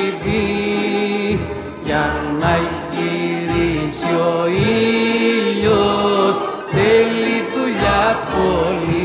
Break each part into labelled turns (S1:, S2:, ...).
S1: αφίδι για να γυρίσει ο ήλιος, θέλει δουλειά πολύ.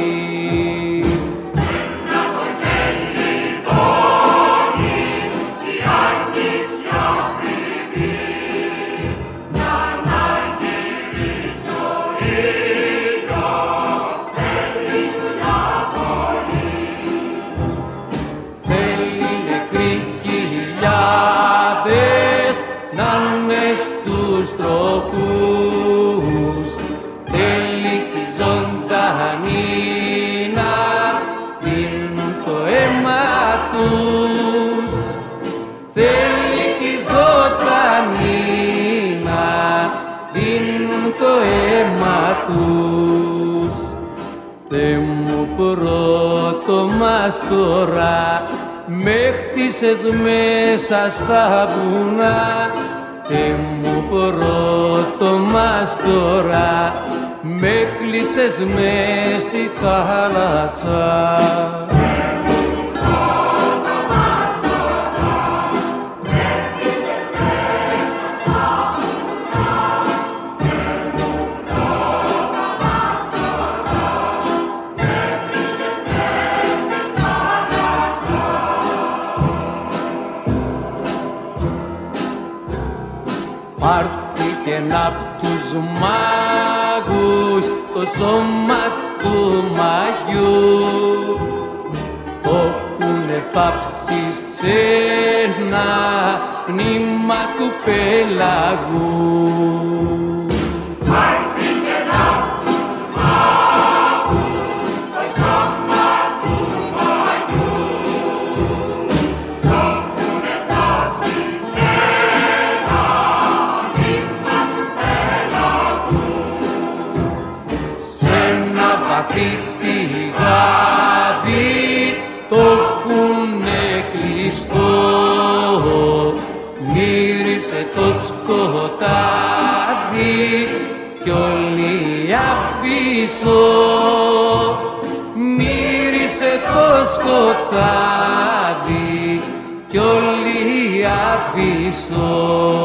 S1: Θε μου πρώτο μας τώρα, με χτίσες μέσα στα βουνά. Θε μου πρώτο μας τώρα, με κλείσες μες στη θάλασσα. Πάρθηκε απ' τους μάγους το σώμα του μαγιού, όπουνε πάψει σε ένα πνήμα του πελαγού. Πάρθηκε απ' τους μάγους το σώμα του μαγιού, όπουνε πάψει σε πηγάδι το έχουνε κλειστό, μύρισε το σκοτάδι κι όλη απίσω. Μύρισε το σκοτάδι κι όλη απίσω.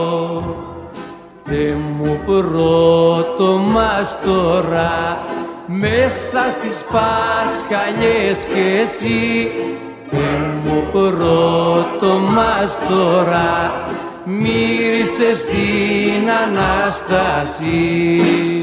S1: Θε μου πρώτο μας τώρα, μέσα στις πασχαλιές κι εσύ. Θε μου πρώτο μας τώρα, μύρισες την Ανάσταση.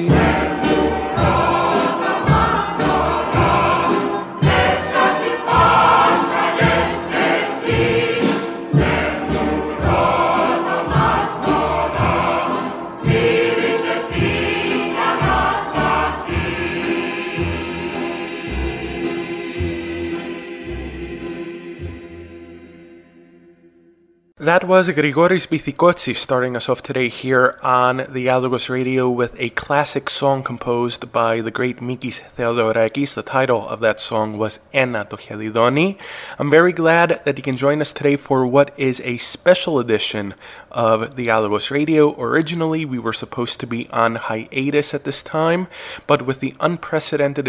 S2: That was Grigoris Bithikotsis starting us off today here on the Dialogos Radio with a classic song composed by the great Mikis Theodorakis. The title of that song was Ena to Chelidoni. I'm very glad that you can join us today for what is a special edition of the Dialogos Radio. Originally, we were supposed to be on hiatus at this time, but with the unprecedented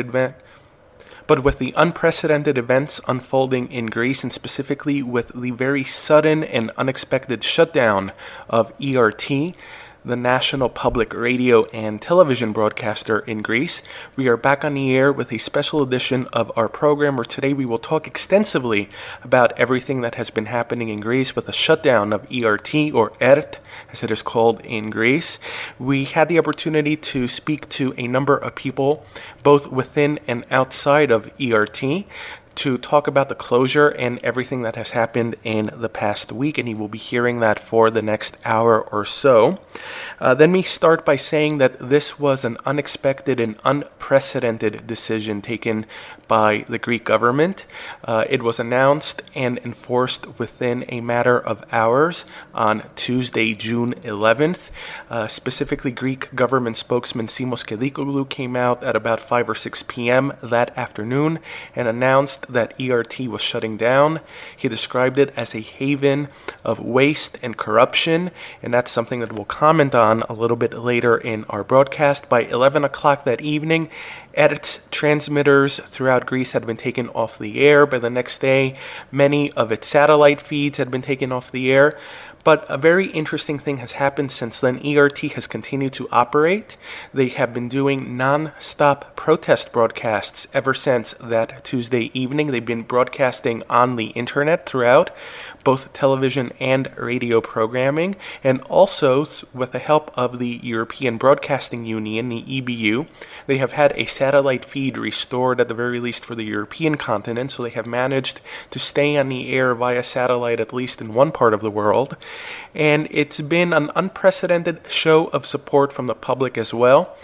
S2: events unfolding in Greece, and specifically with the very sudden and unexpected shutdown of ERT, the national public radio and television broadcaster in Greece, we are back on the air with a special edition of our program where today we will talk extensively about everything that has been happening in Greece with the shutdown of ERT, or ERT, as it is called in Greece. We had the opportunity to speak to a number of people, both within and outside of ERT, to talk about the closure and everything that has happened in the past week, and you will be hearing that for the next hour or so. Then we start by saying that this was an unexpected and unprecedented decision taken by the Greek government. It was announced and enforced within a matter of hours on Tuesday, June 11th. Specifically, Greek government spokesman Simos Kelikoglou came out at about 5 or 6 p.m. that afternoon and announced that ERT was shutting down. He described it as a haven of waste and corruption, and that's something that we'll comment on a little bit later in our broadcast. By 11 o'clock that evening, ERT's transmitters throughout Greece had been taken off the air. By the next day, many of its satellite feeds had been taken off the air. But a very interesting thing has happened since then. ERT has continued to operate. They have been doing non-stop protest broadcasts ever since that Tuesday evening. They've been broadcasting on the internet throughout, both television and radio programming, and also with the help of the European Broadcasting Union, the EBU, they have had a satellite feed restored at the very least for the European continent, so they have managed to stay on the air via satellite at least in one part of the world. And it's been an unprecedented show of support from the public as well.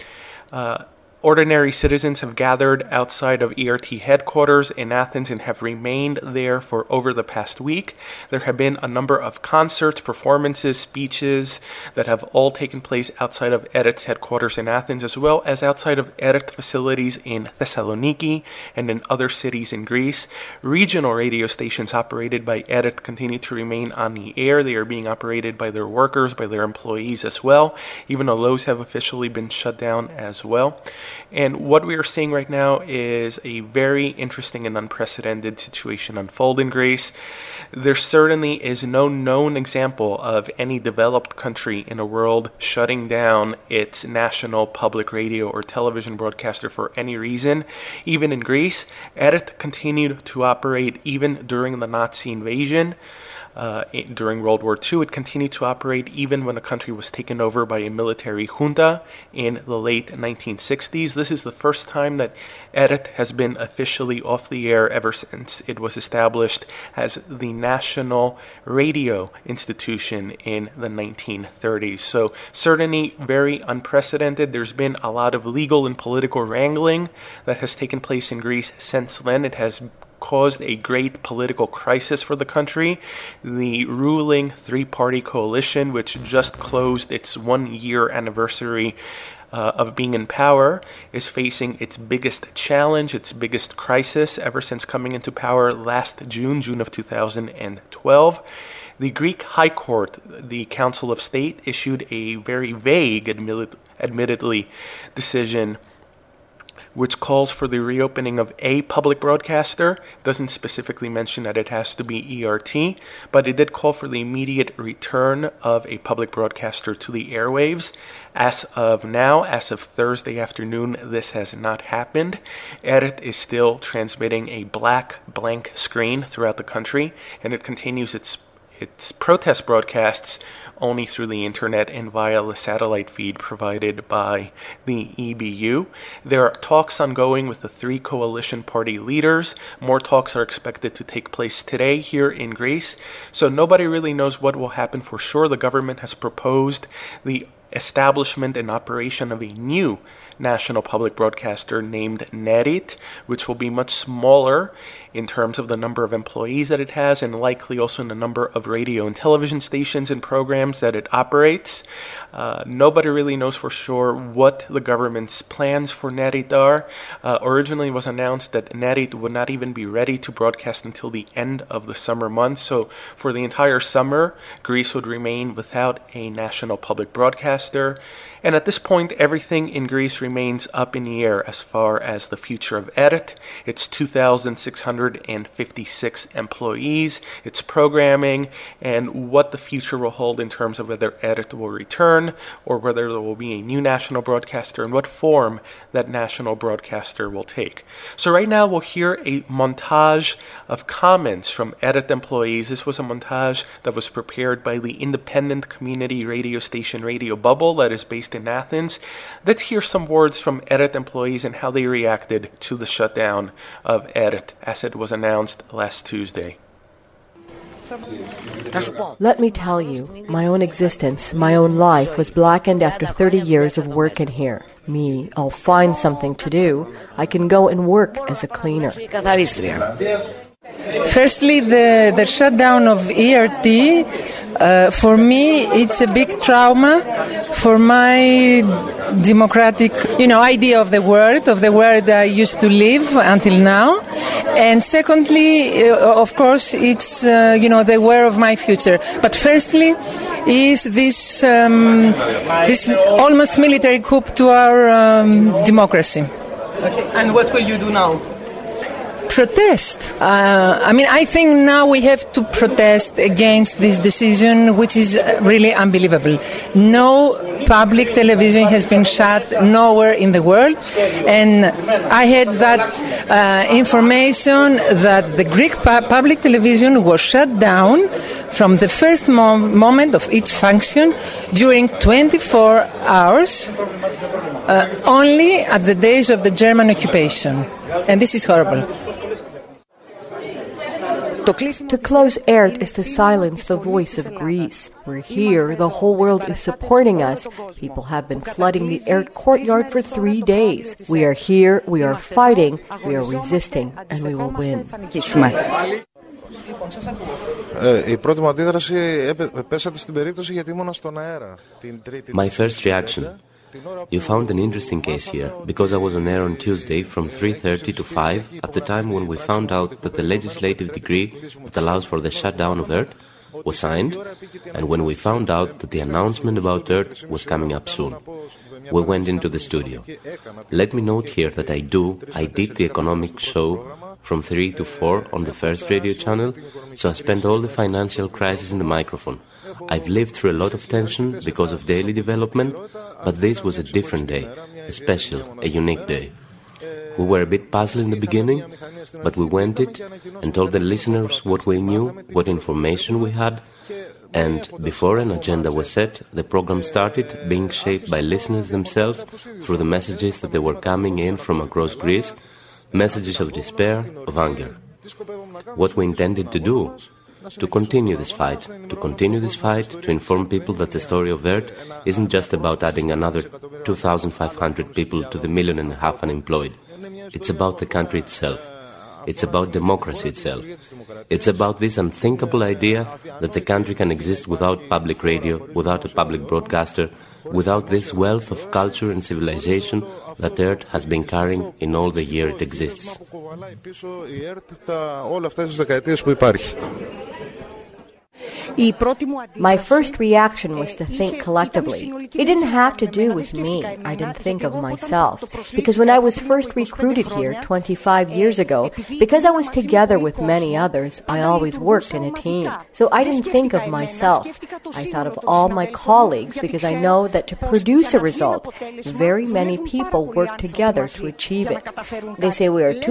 S2: Ordinary citizens have gathered outside of ERT headquarters in Athens and have remained there for over the past week. There have been a number of concerts, performances, speeches that have all taken place outside of ERT's headquarters in Athens, as well as outside of ERT facilities in Thessaloniki and in other cities in Greece. Regional radio stations operated by ERT continue to remain on the air. They are being operated by their workers, by their employees as well, even though those have officially been shut down as well. And what we are seeing right now is a very interesting and unprecedented situation unfold in Greece. There certainly is no known example of any developed country in the world shutting down its national public radio or television broadcaster for any reason. Even in Greece, ERT continued to operate even during the Nazi invasion. During World War II, it continued to operate even when the country was taken over by a military junta in the late 1960s. This is the first time that ERT has been officially off the air ever since it was established as the National Radio Institution in the 1930s. So certainly very unprecedented. There's been a lot of legal and political wrangling that has taken place in Greece since then. It has caused a great political crisis for the country. The ruling three-party coalition, which just closed its 1-year anniversary of being in power, is facing its biggest challenge, its biggest crisis ever since coming into power last June of 2012. The Greek High Court, the Council of State, issued a very vague, admittedly, decision which calls for the reopening of a public broadcaster. Doesn't specifically mention that it has to be ERT, but it did call for the immediate return of a public broadcaster to the airwaves. As of now, as of Thursday afternoon, this has not happened. ERT is still transmitting a black blank screen throughout the country, and it continues its protest broadcasts only through the internet and via the satellite feed provided by the EBU. There are talks ongoing with the three coalition party leaders. More talks are expected to take place today here in Greece. So nobody really knows what will happen for sure. The government has proposed the establishment and operation of a new national public broadcaster named Nerit, which will be much smaller in terms of the number of employees that it has and likely also in the number of radio and television stations and programs that it operates. Nobody really knows for sure what the government's plans for Nerit are. Originally it was announced that Nerit would not even be ready to broadcast until the end of the summer months. So for the entire summer, Greece would remain without a national public broadcaster. And at this point, everything in Greece remains up in the air as far as the future of ERT, its 2,656 employees, its programming, and what the future will hold in terms of whether ERT will return or whether there will be a new national broadcaster and what form that national broadcaster will take. So right now we'll hear a montage of comments from ERT employees. This was a montage that was prepared by the independent community radio station Radio Bubble that is based in Athens. Let's hear some words from ERT employees and how they reacted to the shutdown of ERT as it was announced last Tuesday.
S3: Let me tell you, my own existence, my own life was blackened after 30 years of work in here. I'll find something to do. I can go and work as a cleaner.
S4: Firstly, the shutdown of ERT, for me, it's a big trauma for my democratic, idea of the world I used to live until now. And secondly, of course, it's, the way of my future. But firstly, is this almost military coup to our democracy.
S5: Okay. And what will you do now?
S4: Protest. I think now we have to protest against this decision, which is really unbelievable. No public television has been shut nowhere in the world, and I had that information that the Greek public television was shut down from the first moment of each function during 24 hours, only at the days of the German occupation. And this is horrible.
S3: To close ERT is to silence the voice of Greece. We're here, the whole world is supporting us. People have been flooding the ERT courtyard for 3 days. We are here, we are fighting, we are resisting, and we will win.
S6: My first reaction. You found an interesting case here, because I was on air on Tuesday from 3:30 to 5 at the time when we found out that the legislative decree that allows for the shutdown of ERT was signed, and when we found out that the announcement about ERT was coming up soon. We went into the studio. Let me note here that I did the economic show from 3 to 4 on the first radio channel, so I spent all the financial crisis in the microphone. I've lived through a lot of tension because of daily development, but this was a different day, a special, a unique day. We were a bit puzzled in the beginning, but we went it and told the listeners what we knew, what information we had, and before an agenda was set, the program started being shaped by listeners themselves through the messages that they were coming in from across Greece, messages of despair, of anger. What we intended to do, to continue this fight, to inform people that the story of ERT isn't just about adding another 2,500 people to the 1.5 million unemployed. It's about the country itself. It's about democracy itself. It's about this unthinkable idea that the country can exist without public radio, without a public broadcaster, without this wealth of culture and civilization that ERT has been carrying in all the year it exists.
S3: My first reaction was to think collectively. It didn't have to do with me. I didn't think of myself. Because when I was first recruited here 25 years ago, because I was together with many others, I always worked in a team. So I didn't think of myself. I thought of all my colleagues because I know that to produce a result, very many people work together to achieve it. They say we are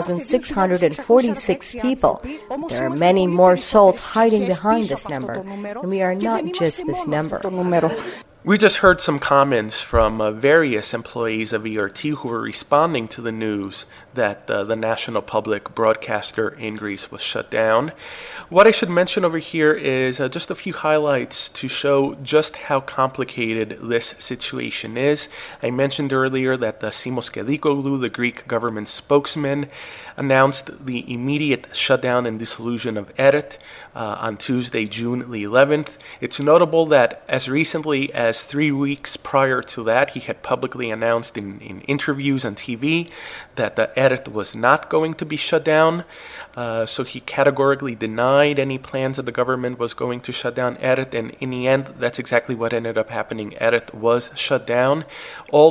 S3: 2,646 people. There are many more souls hiding behind this number. And we are not just this number.
S2: We just heard some comments from various employees of ERT who were responding to the news that the national public broadcaster in Greece was shut down. What I should mention over here is just a few highlights to show just how complicated this situation is. I mentioned earlier that Simos Kedikoglou, the Greek government spokesman, announced the immediate shutdown and dissolution of ERT on Tuesday, June the 11th. It's notable that as recently as 3 weeks prior to that, he had publicly announced in interviews on TV that the ERT was not going to be shut down. So he categorically denied any plans that the government was going to shut down ERT, and in the end, that's exactly what ended up happening. ERT was shut down. All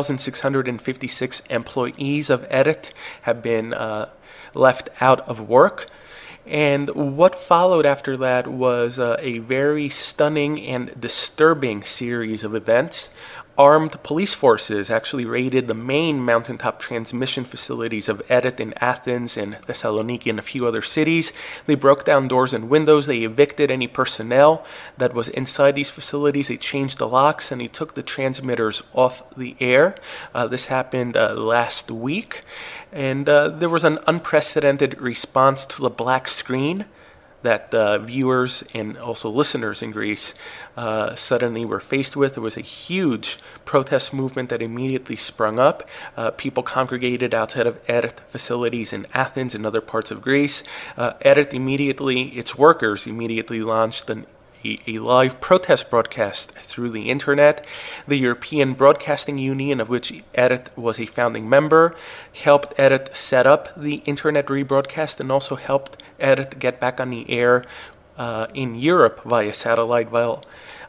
S2: 2,656 employees of ERT have been left out of work. And what followed after that was a very stunning and disturbing series of events. Armed police forces actually raided the main mountaintop transmission facilities of ERT in Athens and Thessaloniki and a few other cities. They broke down doors and windows. They evicted any personnel that was inside these facilities. They changed the locks and they took the transmitters off the air. This happened last week. And there was an unprecedented response to the black screen that viewers and also listeners in Greece suddenly were faced with. There was a huge protest movement that immediately sprung up. People congregated outside of ERT facilities in Athens and other parts of Greece. ERT its workers immediately launched a live protest broadcast through the internet. The European Broadcasting Union, of which ERT was a founding member, helped ERT set up the internet rebroadcast and also helped ERT get back on the air in Europe via satellite, while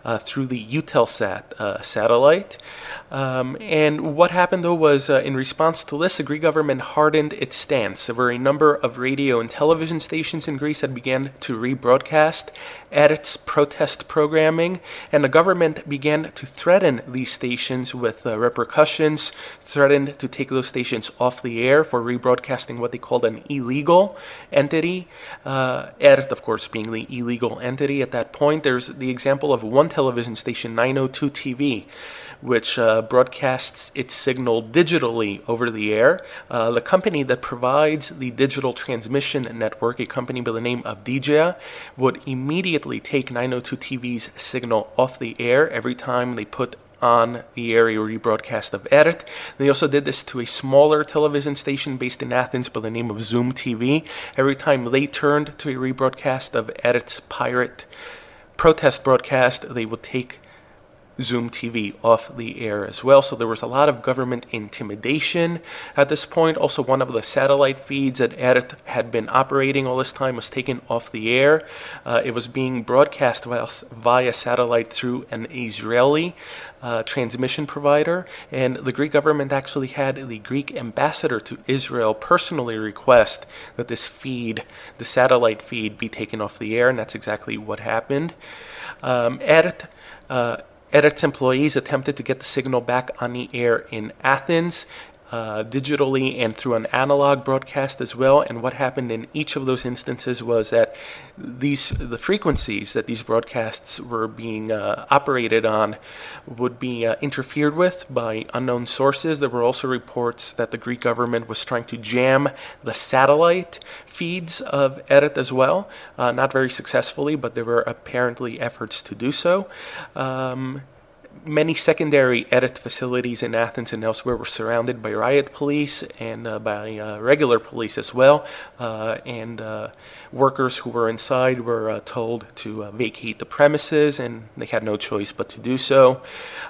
S2: through the Eutelsat satellite. And what happened, though, was in response to this, the Greek government hardened its stance. There were a number of radio and television stations in Greece that began to rebroadcast Eretz protest programming, and the government began to threaten these stations with repercussions, threatened to take those stations off the air for rebroadcasting what they called an illegal entity. Eret, of course, being the illegal entity at that point. There's the example of one television station, 902 TV, which broadcasts its signal digitally over the air. The company that provides the digital transmission network, a company by the name of Digea, would immediately take 902 TV's signal off the air every time they put on the air a rebroadcast of Eret. They also did this to a smaller television station based in Athens by the name of Zoom TV. Every time they turned to a rebroadcast of Eret's pirate protest broadcast, they would take Zoom TV off the air as well. So there was a lot of government intimidation at this point. Also, one of the satellite feeds that Eret had been operating all this time was taken off the air. It was being broadcast via satellite through an Israeli transmission provider, and the Greek government actually had the Greek ambassador to Israel personally request that this feed, the satellite feed, be taken off the air, and that's exactly what happened. Eret's employees attempted to get the signal back on the air in Athens, digitally and through an analog broadcast as well. And what happened in each of those instances was that the frequencies that these broadcasts were being operated on would be interfered with by unknown sources. There were also reports that the Greek government was trying to jam the satellite feeds of Eret as well, not very successfully, but there were apparently efforts to do so. Many secondary Eret facilities in Athens and elsewhere were surrounded by riot police and by regular police as well, and workers who were inside were told to vacate the premises, and they had no choice but to do so.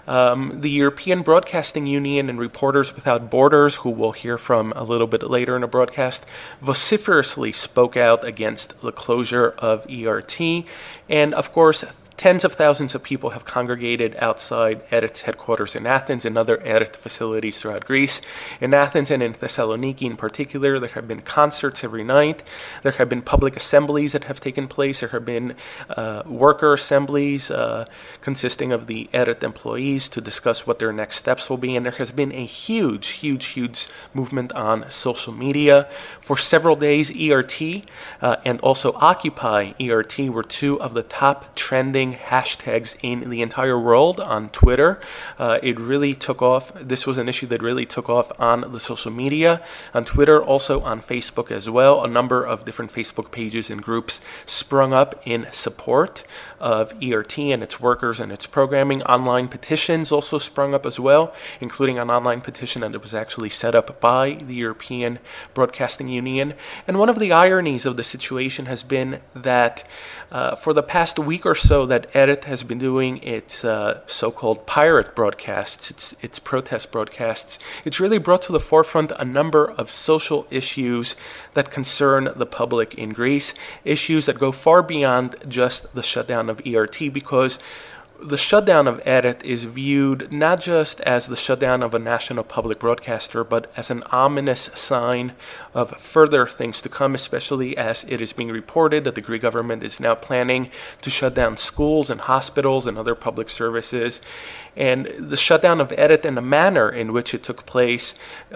S2: The European Broadcasting Union and Reporters Without Borders, who we'll hear from a little bit later in the broadcast, vociferously spoke out against the closure of ERT, and of course, tens of thousands of people have congregated outside Eret's headquarters in Athens and other Eret facilities throughout Greece. In Athens and in Thessaloniki in particular, there have been concerts every night. There have been public assemblies that have taken place. There have been worker assemblies consisting of the Eret employees to discuss what their next steps will be. And there has been a huge movement on social media. For several days, ERT and also Occupy ERT were two of the top trending hashtags in the entire world on Twitter. It really took off. This was an issue that really took off on the social media, on Twitter, also on Facebook as well. A number of different Facebook pages and groups sprung up in support of ERT and its workers and its programming. Online petitions also sprung up as well, including an online petition that was actually set up by the European Broadcasting Union. And one of the ironies of the situation has been that for the past week or so that Eret has been doing its so-called pirate broadcasts, its protest broadcasts, it's really brought to the forefront a number of social issues that concern the public in Greece, issues that go far beyond just the shutdown of ERT, because the shutdown of Eret is viewed not just as the shutdown of a national public broadcaster, but as an ominous sign of further things to come, especially as it is being reported that the Greek government is now planning to shut down schools and hospitals and other public services. And the shutdown of Eret and the manner in which it took place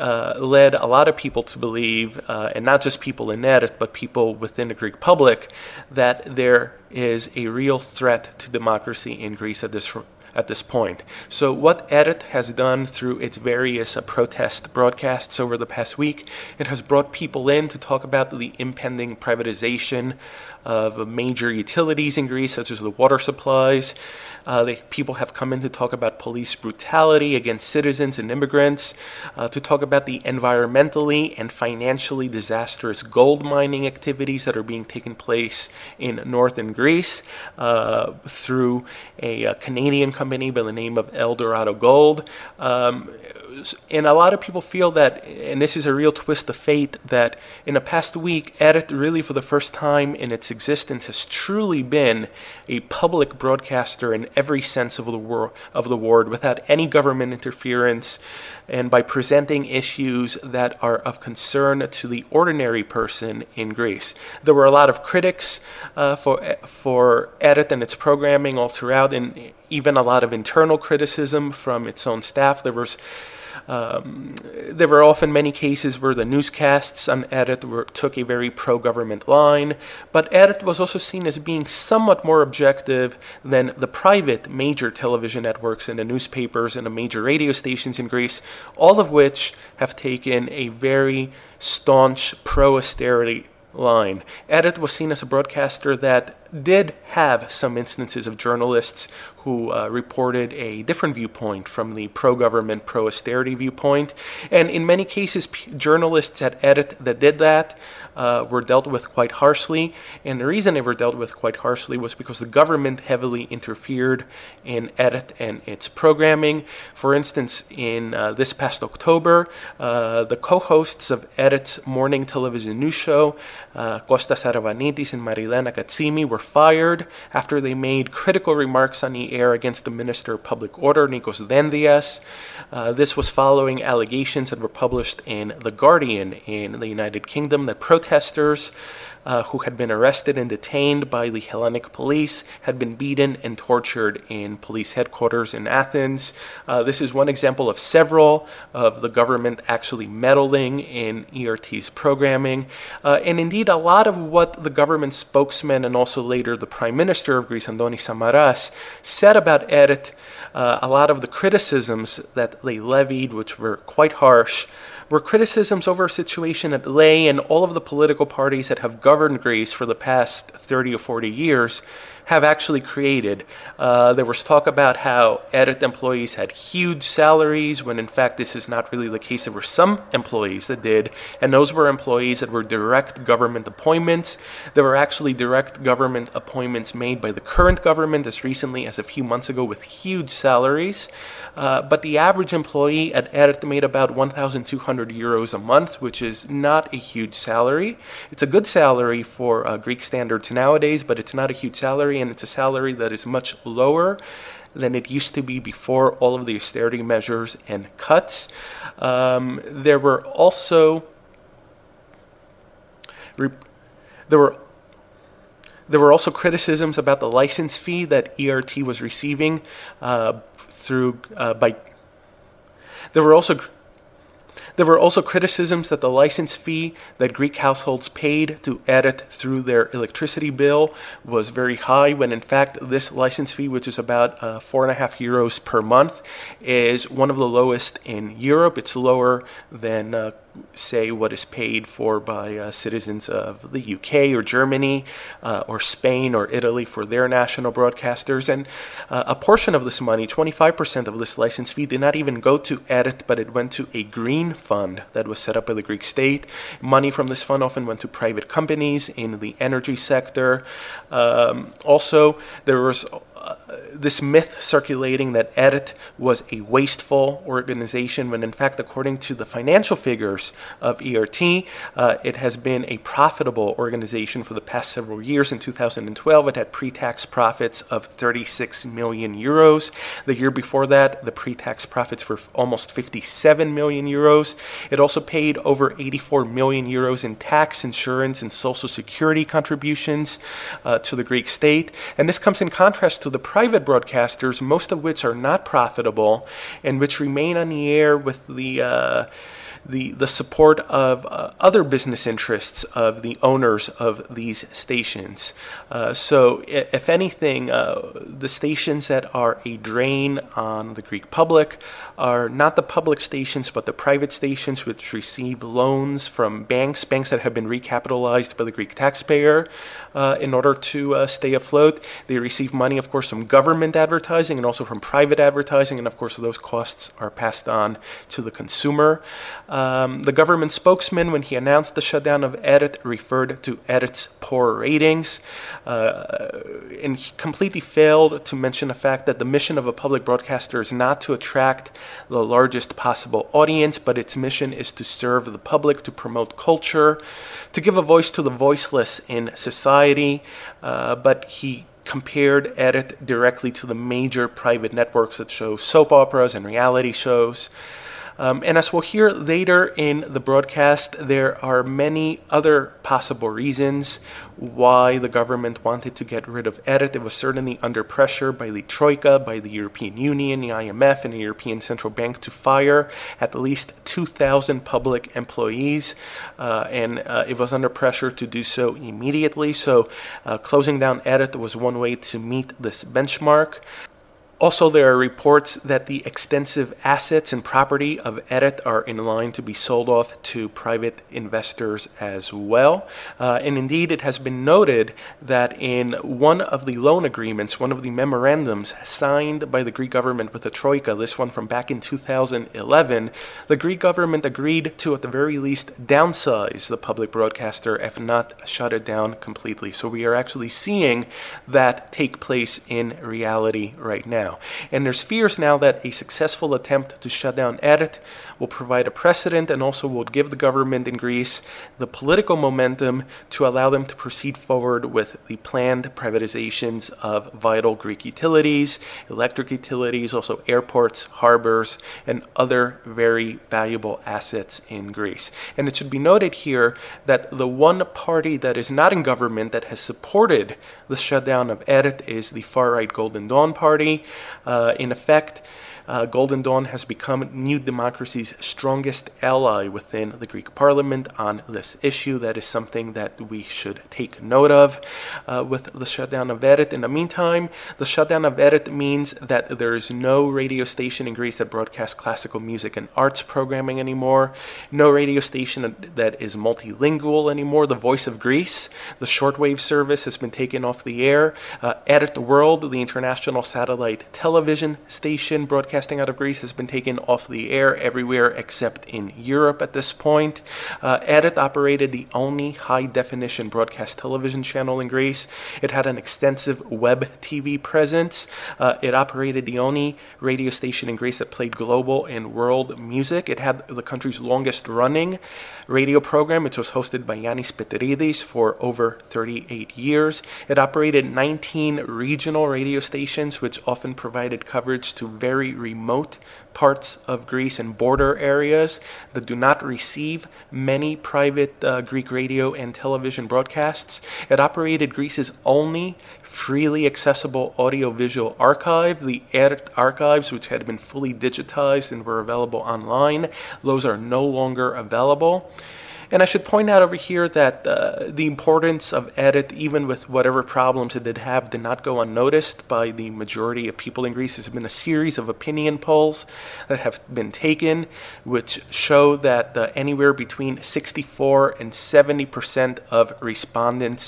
S2: led a lot of people to believe, and not just people in Eret, but people within the Greek public, that there is a real threat to democracy in Greece at this point. So what Eret has done through its various protest broadcasts over the past week, it has brought people in to talk about the impending privatization of major utilities in Greece, such as the water supplies. People have come in to talk about police brutality against citizens and immigrants, to talk about the environmentally and financially disastrous gold mining activities that are being taken place in northern Greece through a Canadian company by the name of El Dorado Gold. and a lot of people feel that, and this is a real twist of fate, that in the past week, ERT really for the first time in its existence has truly been a public broadcaster in every sense of the word, without any government interference, and by presenting issues that are of concern to the ordinary person in Greece. There were a lot of critics for ERT and its programming all throughout, and even a lot of internal criticism from its own staff. There were often many cases where the newscasts on ERT took a very pro-government line, but ERT was also seen as being somewhat more objective than the private major television networks and the newspapers and the major radio stations in Greece, all of which have taken a very staunch pro-austerity line. ERT was seen as a broadcaster that did have some instances of journalists who reported a different viewpoint from the pro-government, pro-austerity viewpoint. And in many cases, journalists at ERT that did that were dealt with quite harshly. And the reason they were dealt with quite harshly was because the government heavily interfered in ERT and its programming. For instance, in this past October, the co-hosts of ERT's morning television news show, Kostas Arvanitis and Marilena Katsimi, were fired after they made critical remarks on the air against the Minister of Public Order, Nikos Dendias. This was following allegations that were published in The Guardian in the United Kingdom that protesters who had been arrested and detained by the Hellenic police had been beaten and tortured in police headquarters in Athens. This is one example of several of the government actually meddling in ERT's programming. And indeed, a lot of what the government spokesman and also later the Prime Minister of Greece, Antonis Samaras, said about ERT, a lot of the criticisms that they levied, which were quite harsh, were criticisms over a situation that they and all of the political parties that have governed Greece for the past 30 or 40 years have actually created. There was talk about how ERT employees had huge salaries, when in fact this is not really the case. There were some employees that did, and those were employees that were direct government appointments. There were actually direct government appointments made by the current government as recently as a few months ago with huge salaries. But the average employee at ERT made about 1,200 euros a month, which is not a huge salary. It's a good salary for Greek standards nowadays, but it's not a huge salary, and it's a salary that is much lower than it used to be before all of the austerity measures and cuts. There were also criticisms about the license fee that ERT was receiving There were also criticisms that the license fee that Greek households paid to ERT through their electricity bill was very high, when in fact this license fee, which is about 4.5 euros per month, is one of the lowest in Europe. It's lower than say what is paid for by citizens of the UK or Germany or Spain or Italy for their national broadcasters. And a portion of this money, 25% of this license fee, did not even go to ERT, but it went to a green fund that was set up by the Greek state. Money from this fund often went to private companies in the energy sector. Also, there was this myth circulating that ERT was a wasteful organization, when in fact, according to the financial figures of ERT, it has been a profitable organization for the past several years. In 2012, it had pre-tax profits of 36 million euros. The year before that, the pre-tax profits were almost 57 million euros. It also paid over 84 million euros in tax, insurance, and social security contributions to the Greek state. And this comes in contrast to the private broadcasters, most of which are not profitable and which remain on the air with the support of other business interests of the owners of these stations. So if anything, the stations that are a drain on the Greek public are not the public stations, but the private stations which receive loans from banks that have been recapitalized by the Greek taxpayer in order to stay afloat. They receive money, of course, from government advertising and also from private advertising, and of course those costs are passed on to the consumer. The government spokesman, when he announced the shutdown of Eret, referred to Eret's poor ratings, and he completely failed to mention the fact that the mission of a public broadcaster is not to attract the largest possible audience, but its mission is to serve the public, to promote culture, to give a voice to the voiceless in society, but he compared Eret directly to the major private networks that show soap operas and reality shows. And as we'll hear later in the broadcast, there are many other possible reasons why the government wanted to get rid of Eret. It was certainly under pressure by the Troika, by the European Union, the IMF, and the European Central Bank to fire at least 2,000 public employees, and it was under pressure to do so immediately. So closing down Eret was one way to meet this benchmark. Also, there are reports that the extensive assets and property of Eret are in line to be sold off to private investors as well. And indeed, it has been noted that in one of the loan agreements, one of the memorandums signed by the Greek government with the Troika, this one from back in 2011, the Greek government agreed to, at the very least, downsize the public broadcaster, if not shut it down completely. So we are actually seeing that take place in reality right now. And there's fears now that a successful attempt to shut down Eret will provide a precedent and also will give the government in Greece the political momentum to allow them to proceed forward with the planned privatizations of vital Greek utilities, electric utilities, also airports, harbors, and other very valuable assets in Greece. And it should be noted here that the one party that is not in government that has supported the shutdown of Eret is the far-right Golden Dawn Party. In effect, Golden Dawn has become New Democracy's strongest ally within the Greek parliament on this issue. That is something that we should take note of with the shutdown of Eret. In the meantime, the shutdown of Eret means that there is no radio station in Greece that broadcasts classical music and arts programming anymore, no radio station that is multilingual anymore. The Voice of Greece, the shortwave service, has been taken off the air. Eret World, the international satellite television station broadcasting out of Greece, has been taken off the air everywhere except in Europe at this point. Eret operated the only high-definition broadcast television channel in Greece. It had an extensive web TV presence. It operated the only radio station in Greece that played global and world music. It had the country's longest-running radio program, which was hosted by Yannis Peteridis for over 38 years. It operated 19 regional radio stations, which often provided coverage to very remote parts of Greece and border areas that do not receive many private Greek radio and television broadcasts. It operated Greece's only freely accessible audiovisual archive, the Eret archives, which had been fully digitized and were available online. Those are no longer available. And I should point out over here that the importance of Eret, even with whatever problems it did have, did not go unnoticed by the majority of people in Greece. There's been a series of opinion polls that have been taken, which show that anywhere between 64 and 70% of respondents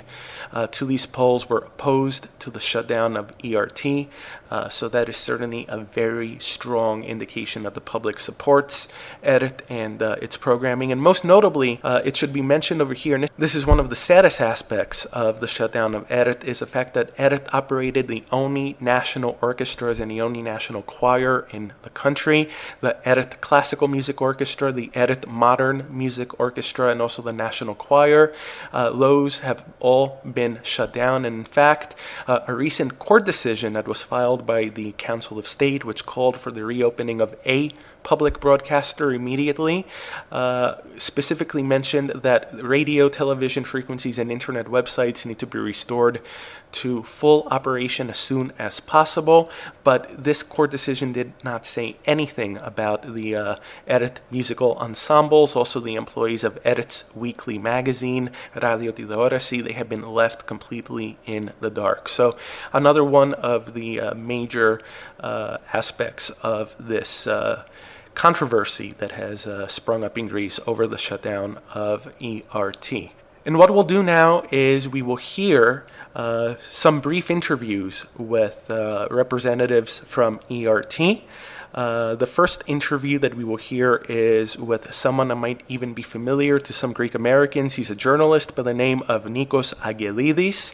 S2: to these polls were opposed to the shutdown of ERT. So that is certainly a very strong indication that the public supports Eret and its programming. And most notably, it should be mentioned over here, and this is one of the saddest aspects of the shutdown of Eret, is the fact that Eret operated the only national orchestras and the only national choir in the country, the Eret Classical Music Orchestra, the Eret Modern Music Orchestra, and also the National Choir. Those have all been shut down, and in fact, a recent court decision that was filed by the Council of State, which called for the reopening of a public broadcaster immediately, specifically mentioned that radio, television frequencies, and internet websites need to be restored to full operation as soon as possible. But this court decision did not say anything about the Eret musical ensembles, also the employees of Eret's weekly magazine, Radio Tiliorasi. They have been left completely in the dark. So another one of the major aspects of this controversy that has sprung up in Greece over the shutdown of ERT. And what we'll do now is we will hear some brief interviews with representatives from ERT. The first interview that we will hear is with someone that might even be familiar to some Greek Americans. He's a journalist by the name of Nikos Aggelidis.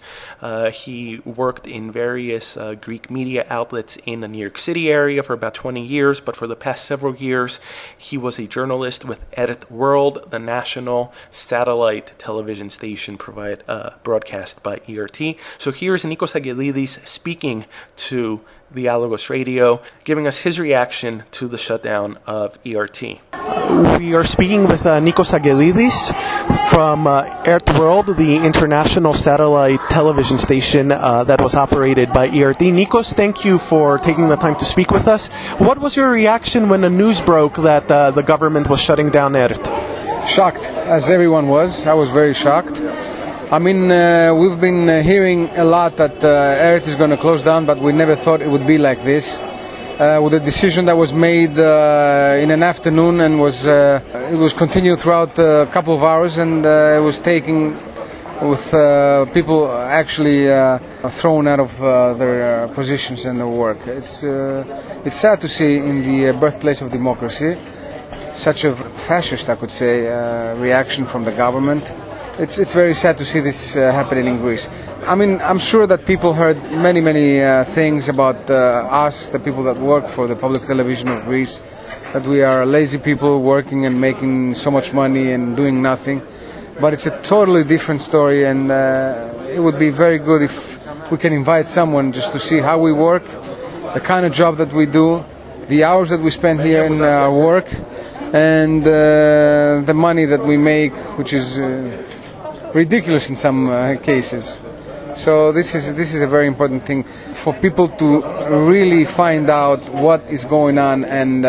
S2: He worked in various Greek media outlets in the New York City area for about 20 years, but for the past several years, he was a journalist with ERT World, the national satellite television station broadcast by ERT. So here's Nikos Aggelidis speaking to Dialogos Radio, giving us his reaction to the shutdown of ERT.
S5: We are speaking with Nikos Aggelidis from ERT World, the international satellite television station that was operated by ERT. Nikos, thank you for taking the time to speak with us. What was your reaction when the news broke that the government was shutting down ERT?
S7: Shocked, as everyone was. I was very shocked. I mean, we've been hearing a lot that ERT is going to close down, but we never thought it would be like this. With a decision that was made in an afternoon and it was continued throughout a couple of hours, and it was taken with people actually thrown out of their positions and their work. It's sad to see in the birthplace of democracy such a fascist, I could say, reaction from the government. It's very sad to see this happening in Greece. I mean, I'm sure that people heard many things about us, the people that work for the public television of Greece, that we are lazy people working and making so much money and doing nothing. But it's a totally different story, and it would be very good if we can invite someone just to see how we work, the kind of job that we do, the hours that we spend here in our work, and the money that we make, which is ridiculous in some cases. So this is a very important thing for people to really find out what is going on and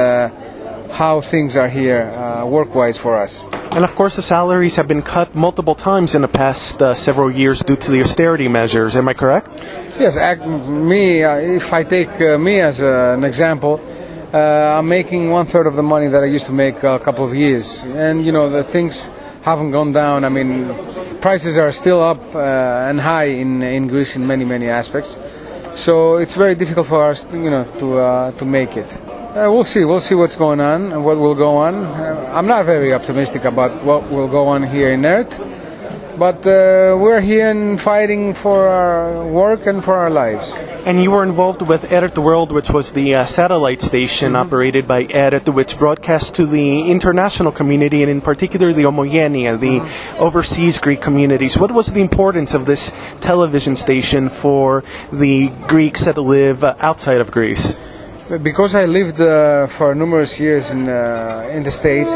S7: how things are here work-wise for us.
S5: And of course the salaries have been cut multiple times in the past several years due to the austerity measures, am I correct?
S7: Yes, if I take me as an example, I'm making 1/3 of the money that I used to make a couple of years. And you know, the things haven't gone down. I mean, prices are still up and high in Greece in many aspects. So it's very difficult for us to make it. We'll see what's going on and what will go on. I'm not very optimistic about what will go on here in ERT, but we're here and fighting for our work and for our lives.
S5: And you were involved with ERT World, which was the satellite station operated by ERT, which broadcast to the international community and in particular the Omogenia, the overseas Greek communities. What was the importance of this television station for the Greeks that live outside of Greece?
S7: Because I lived for numerous years in the States,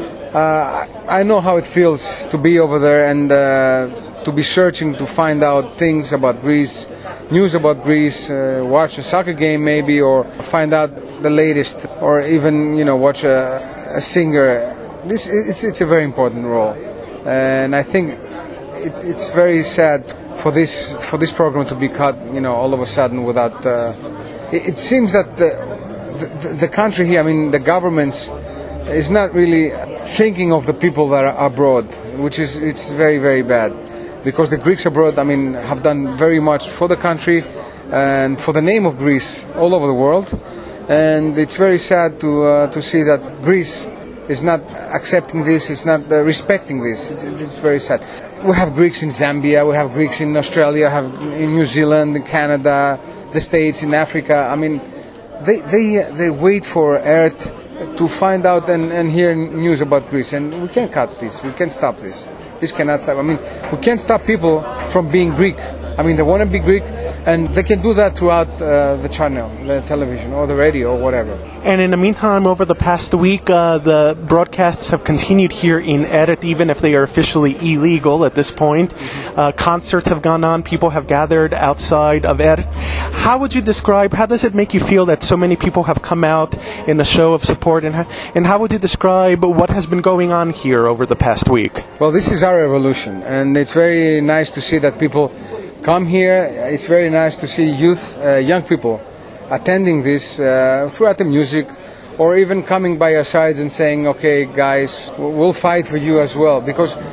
S7: I know how it feels to be over there and to be searching to find out things about Greece, news about Greece, watch a soccer game maybe, or find out the latest, or even watch a singer. It's a very important role, and I think it's very sad for this program to be cut all of a sudden without. It seems that the country here, I mean the governments, is not really thinking of the people that are abroad, which is it's very bad. Because the Greeks abroad, I mean, have done very much for the country and for the name of Greece all over the world, and it's very sad to see that Greece is not accepting this, it's not respecting this. It's very sad. We have Greeks in Zambia, we have Greeks in Australia, have in New Zealand, in Canada, the States, in Africa. I mean, they wait for ERT to find out and hear news about Greece, and we can't cut this. We can't stop this. This cannot stop. I mean, we can't stop people from being Greek. I mean, they want to be Greek, and they can do that throughout the channel, the television, or the radio, or whatever.
S5: And in the meantime, over the past week, the broadcasts have continued here in ERT, even if they are officially illegal at this point. Concerts have gone on. People have gathered outside of ERT. How would you describe, how does it make you feel that so many people have come out in a show of support? And how would you describe what has been going on here over the past week?
S7: Well, this is our revolution, and it's very nice to see that people come here. It's very nice to see youth, young people, attending this throughout the music, or even coming by our sides and saying, okay guys, we'll fight for you as well, because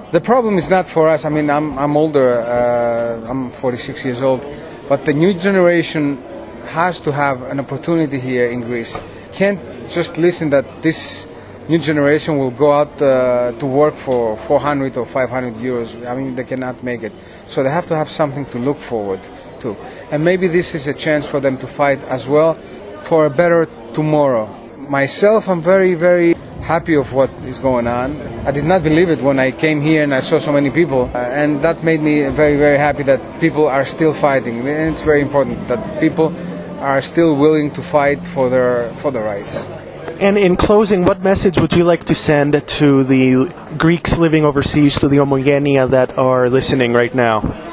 S7: The problem is not for us. I mean, I'm older. I'm 46 years old, but the new generation has to have an opportunity here in Greece. Can't just listen that this new generation will go out to work for 400 or 500 euros. I mean, they cannot make it. So they have to have something to look forward to. And maybe this is a chance for them to fight as well for a better tomorrow. Myself, I'm very, very happy of what is going on. I did not believe it when I came here and I saw so many people. And that made me very, very happy that people are still fighting. And it's very important that people are still willing to fight for their rights.
S5: And in closing, what message would you like to send to the Greeks living overseas, to the Omogenia that are listening right now?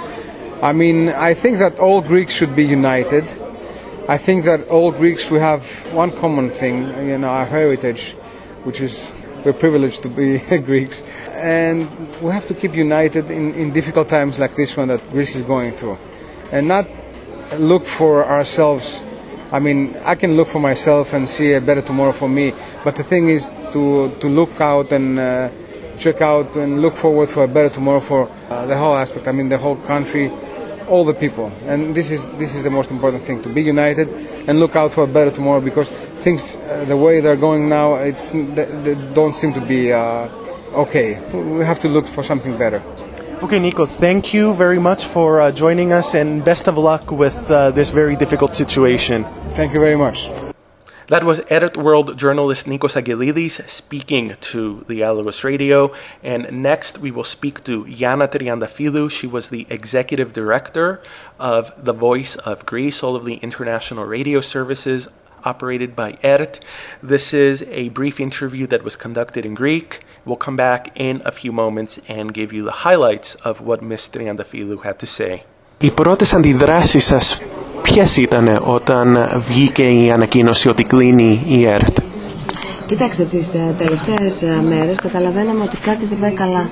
S7: I mean, I think that all Greeks should be united. I think that all Greeks, we have one common thing, you know, our heritage, which is we're privileged to be Greeks. And we have to keep united in difficult times like this one that Greece is going through. And not look for ourselves. I mean, I can look for myself and see a better tomorrow for me, but the thing is to look out and check out and look forward for a better tomorrow for the whole aspect. I mean, the whole country, all the people, and this is the most important thing: to be united and look out for a better tomorrow. Because things, the way they're going now, they don't seem to be okay. We have to look for something better.
S5: Okay, Nico, thank you very much for joining us, and best of luck with this very difficult situation.
S7: Thank you very much.
S2: That was Eret World journalist Nikos Aggelidis speaking to the Alogos Radio. And next we will speak to Gianna Triandafilou. She was the executive director of The Voice of Greece, all of the international radio services operated by Eret. This is a brief interview that was conducted in Greek. We'll come back in a few moments and give you the highlights of what Ms. Triandafilou had to say.
S5: Οι πρώτες αντιδράσεις σας ποιες ήταν όταν βγήκε η ανακοίνωση ότι κλείνει η ΕΡΤ?
S8: Κοιτάξτε, τις τελευταίες μέρες καταλαβαίναμε ότι κάτι δεν πάει καλά.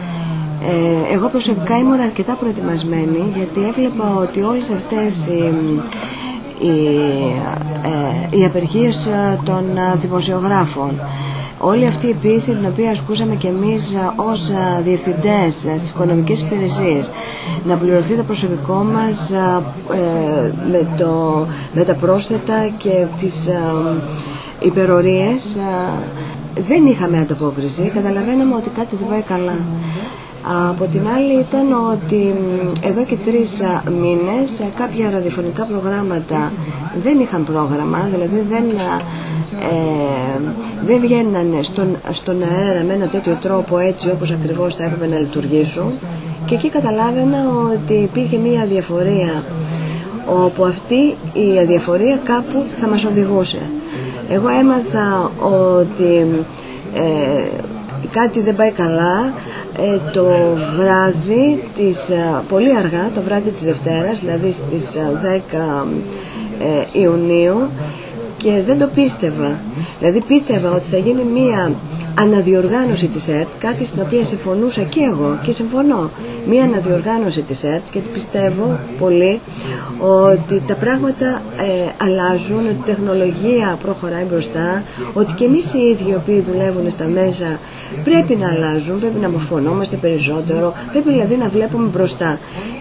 S8: Εγώ προσωπικά ήμουν αρκετά προετοιμασμένη, γιατί έβλεπα ότι όλες αυτές οι απεργίες των δημοσιογράφων, όλη αυτή η πίεση την οποία ασκούσαμε και εμείς ως διευθυντές στις οικονομικές υπηρεσίες, να πληρωθεί το προσωπικό μας με τα πρόσθετα και τις υπερορίες, δεν είχαμε ανταπόκριση. Καταλαβαίναμε ότι κάτι δεν πάει καλά. Από την άλλη ήταν ότι εδώ και 3 μήνες κάποια ραδιοφωνικά προγράμματα δεν είχαν πρόγραμμα, δηλαδή δεν βγαίνανε στον αέρα με ένα τέτοιο τρόπο, έτσι όπως ακριβώς θα έπρεπε να λειτουργήσουν, και εκεί καταλάβαινα ότι υπήρχε μία αδιαφορία, όπου αυτή η αδιαφορία κάπου θα μας οδηγούσε. Εγώ έμαθα ότι κάτι δεν πάει καλά το βράδυ πολύ αργά, το βράδυ της Δευτέρας, δηλαδή στις 10 Ιουνίου, και δεν το πίστευα. Δηλαδή πίστευα ότι θα γίνει μία αναδιοργάνωση της ΕΡΤ, κάτι στην οποία συμφωνούσα και εγώ και συμφωνώ. Μία αναδιοργάνωση της ΕΡΤ, και πιστεύω πολύ ότι τα πράγματα αλλάζουν, ότι η τεχνολογία προχωράει μπροστά, ότι και εμείς οι ίδιοι οι οποίοι δουλεύουν στα μέσα πρέπει να αλλάζουν, πρέπει να μορφωνόμαστε περισσότερο, πρέπει δηλαδή να βλέπουμε μπροστά.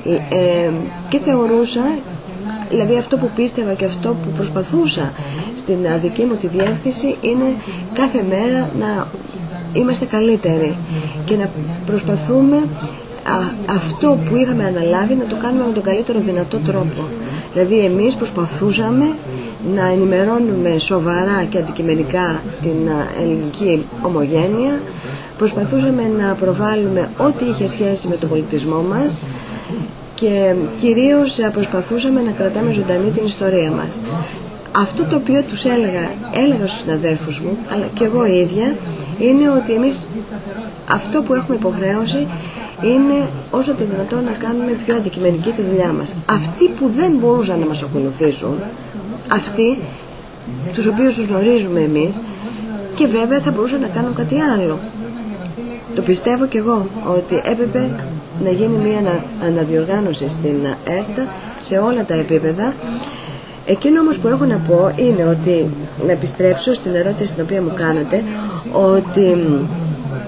S8: Και θεωρούσα, δηλαδή αυτό που πίστευα και αυτό που προσπαθούσα στην δική μου τη διεύθυνση, είναι κάθε μέρα να είμαστε καλύτεροι και να προσπαθούμε αυτό που είχαμε αναλάβει να το κάνουμε με τον καλύτερο δυνατό τρόπο. Δηλαδή εμείς προσπαθούσαμε να ενημερώνουμε σοβαρά και αντικειμενικά την ελληνική ομογένεια, προσπαθούσαμε να προβάλλουμε ό,τι είχε σχέση με τον πολιτισμό μας, και κυρίως προσπαθούσαμε να κρατάμε ζωντανή την ιστορία μας. Αυτό το οποίο τους έλεγα στους συναδέλφους μου, αλλά και εγώ ίδια, είναι ότι εμείς αυτό που έχουμε υποχρέωση είναι όσο το δυνατόν να κάνουμε πιο αντικειμενική τη δουλειά μας. Αυτοί που δεν μπορούσαν να μας ακολουθήσουν, αυτοί τους οποίους τους γνωρίζουμε εμείς, και βέβαια θα μπορούσαν να κάνουν κάτι άλλο. Το πιστεύω κι εγώ ότι έπρεπε να γίνει μια αναδιοργάνωση στην ΕΡΤ σε όλα τα επίπεδα. Εκείνο όμως που έχω να πω είναι ότι, να επιστρέψω στην ερώτηση την οποία μου κάνατε, ότι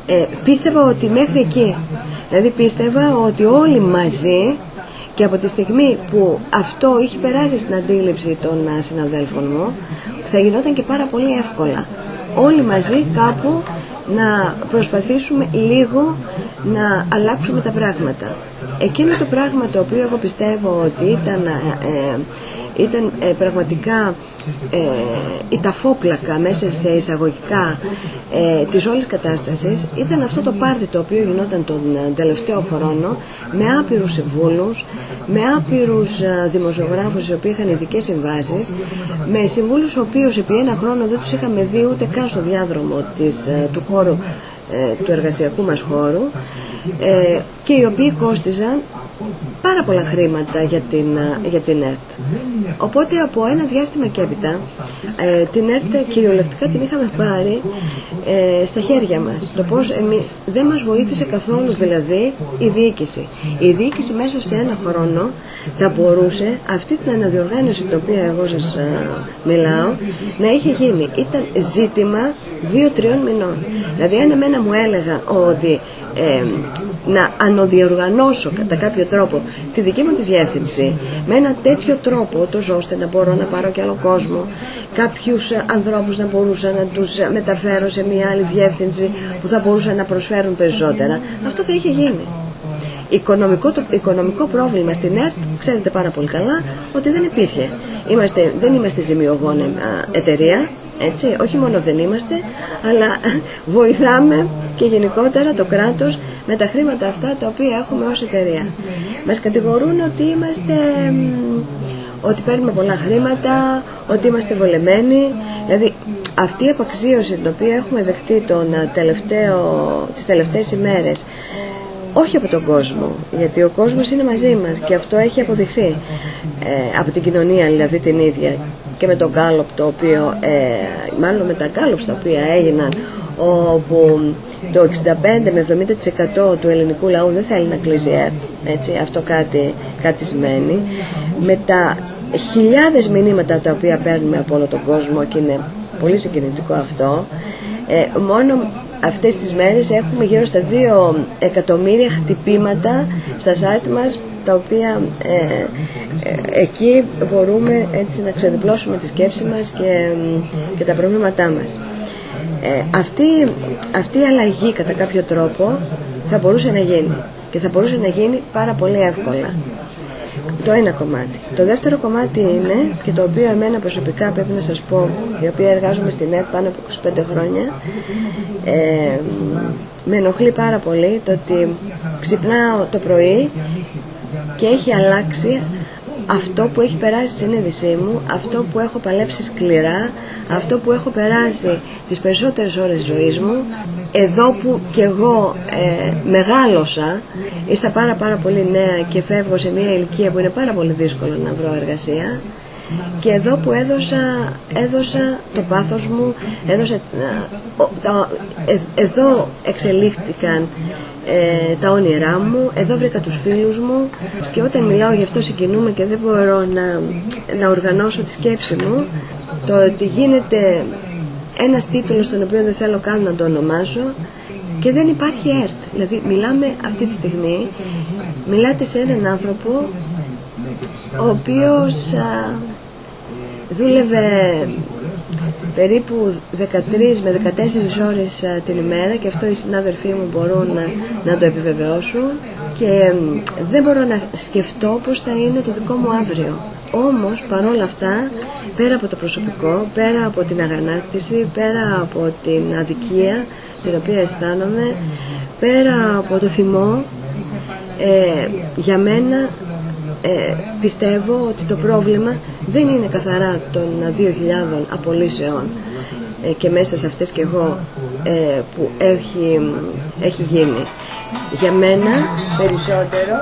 S8: πίστευα ότι μέχρι εκεί, δηλαδή πίστευα ότι όλοι μαζί, και από τη στιγμή που αυτό είχε περάσει στην αντίληψη των συναδέλφων μου, θα γινόταν και πάρα πολύ εύκολα. Όλοι μαζί κάπου να προσπαθήσουμε λίγο να αλλάξουμε τα πράγματα. Εκείνο το πράγμα το οποίο εγώ πιστεύω ότι ήταν πραγματικά η ταφόπλακα μέσα σε εισαγωγικά της όλης κατάστασης, ήταν αυτό το πάρτι το οποίο γινόταν τον τελευταίο χρόνο, με άπειρους συμβούλους, με άπειρους δημοσιογράφους οι οποίοι είχαν ειδικές συμβάσεις, με συμβούλους οι οποίους επί ένα χρόνο δεν τους είχαμε δει ούτε καν στο διάδρομο του χώρου, του εργασιακού μας χώρου, και οι οποίοι κόστιζαν πάρα πολλά χρήματα για την ΕΡΤ. Οπότε από ένα διάστημα και έπειτα την ΕΡΤ κυριολεκτικά την είχαμε πάρει στα χέρια μας. Το πώς δεν μας βοήθησε καθόλου δηλαδή η διοίκηση. Η διοίκηση μέσα σε ένα χρόνο θα μπορούσε αυτή την αναδιοργάνωση την οποία εγώ σας μιλάω να είχε γίνει. Ήταν ζήτημα 2-3 μηνών. Δηλαδή αν εμένα μου έλεγα ότι να αναδιοργανώσω κατά κάποιο τρόπο τη δική μου τη διεύθυνση με ένα τέτοιο τρόπο, τόσο ώστε να μπορώ να πάρω και άλλο κόσμο, κάποιους ανθρώπους να μπορούσα να τους μεταφέρω σε μια άλλη διεύθυνση που θα μπορούσαν να προσφέρουν περισσότερα, αυτό θα είχε γίνει. Οικονομικό πρόβλημα στην ΕΡΤ ξέρετε πάρα πολύ καλά ότι δεν υπήρχε. Δεν είμαστε ζημιογόνα εταιρεία, έτσι, όχι μόνο δεν είμαστε, αλλά βοηθάμε και γενικότερα το κράτος με τα χρήματα αυτά τα οποία έχουμε ως εταιρεία. Μας κατηγορούν ότι παίρνουμε πολλά χρήματα, ότι είμαστε βολεμένοι. Δηλαδή αυτή η απαξίωση την οποία έχουμε δεχτεί τις τελευταίες ημέρες, όχι από τον κόσμο, γιατί ο κόσμος είναι μαζί μας και αυτό έχει αποδειχθεί από την κοινωνία δηλαδή την ίδια, και με τον Γκάλοπ το οποίο, μάλλον με τα Γκάλοπ τα οποία έγιναν, όπου το 65 με 70% του ελληνικού λαού δεν θέλει να κλείσει ΕΡΤ, έτσι, αυτό κάτι σημαίνει, με τα χιλιάδες μηνύματα τα οποία παίρνουμε από όλο τον κόσμο, και είναι πολύ συγκινητικό αυτό. Μόνο αυτές τις μέρες έχουμε γύρω στα 2 εκατομμύρια χτυπήματα στα site μας, τα οποία εκεί μπορούμε έτσι να ξεδιπλώσουμε τη σκέψη μας και τα προβλήματά μας. Αυτή η αλλαγή κατά κάποιο τρόπο θα μπορούσε να γίνει, και θα μπορούσε να γίνει πάρα πολύ εύκολα. Το ένα κομμάτι. Το δεύτερο κομμάτι είναι, και το οποίο εμένα προσωπικά πρέπει να σας πω, η οποία εργάζομαι στην ΕΡΤ πάνω από 25 χρόνια, με ενοχλεί πάρα πολύ το ότι ξυπνάω το πρωί και έχει αλλάξει αυτό που έχει περάσει στη συνείδησή μου, αυτό που έχω παλέψει σκληρά, αυτό που έχω περάσει τις περισσότερες ώρες της ζωής μου, εδώ που κι εγώ μεγάλωσα, ήρθα πάρα πολύ νέα και φεύγω σε μια ηλικία που είναι πάρα πολύ δύσκολο να βρω εργασία, και εδώ που έδωσα το πάθος μου, εδώ εξελίχθηκαν τα όνειρά μου, εδώ βρήκα τους φίλους μου, και όταν μιλάω γι' αυτό συγκινούμε και δεν μπορώ να οργανώσω τη σκέψη μου. Το ότι γίνεται ένας τίτλος τον οποίο δεν θέλω καν να το ονομάσω, και δεν υπάρχει ΕΡΤ. Δηλαδή μιλάμε αυτή τη στιγμή, μιλάτε σε έναν άνθρωπο ο οποίος δούλευε περίπου 13 με 14 ώρες την ημέρα, και αυτό οι συνάδελφοί μου μπορούν να το επιβεβαιώσουν, και δεν μπορώ να σκεφτώ πώς θα είναι το δικό μου αύριο. Όμως παρόλα αυτά, πέρα από το προσωπικό, πέρα από την αγανάκτηση, πέρα από την αδικία την οποία αισθάνομαι, πέρα από το θυμό, για μένα πιστεύω ότι το πρόβλημα δεν είναι καθαρά των 2.000 απολύσεων και μέσα σε αυτές και εγώ που έχει γίνει. Για μένα περισσότερο,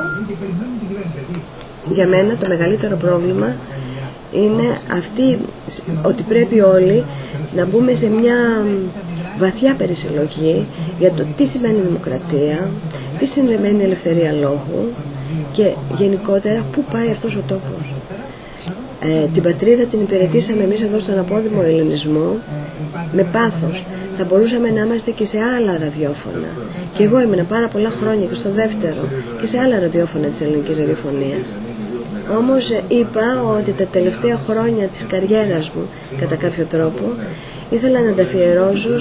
S8: για μένα το μεγαλύτερο πρόβλημα είναι ότι πρέπει όλοι να μπούμε σε μια βαθιά περισυλλογή για το τι σημαίνει δημοκρατία, τι σημαίνει ελευθερία λόγου, και γενικότερα πού πάει αυτός ο τόπος. Την πατρίδα την υπηρετήσαμε εμείς εδώ στον απόδημο ελληνισμό με πάθος. Θα μπορούσαμε να είμαστε και σε άλλα ραδιόφωνα. Και εγώ ήμουν πάρα πολλά χρόνια και στο δεύτερο και σε άλλα ραδιόφωνα της ελληνικής ραδιοφωνίας. Όμως είπα ότι τα τελευταία χρόνια της καριέρας μου, κατά κάποιο τρόπο, ήθελα να τα αφιερώσω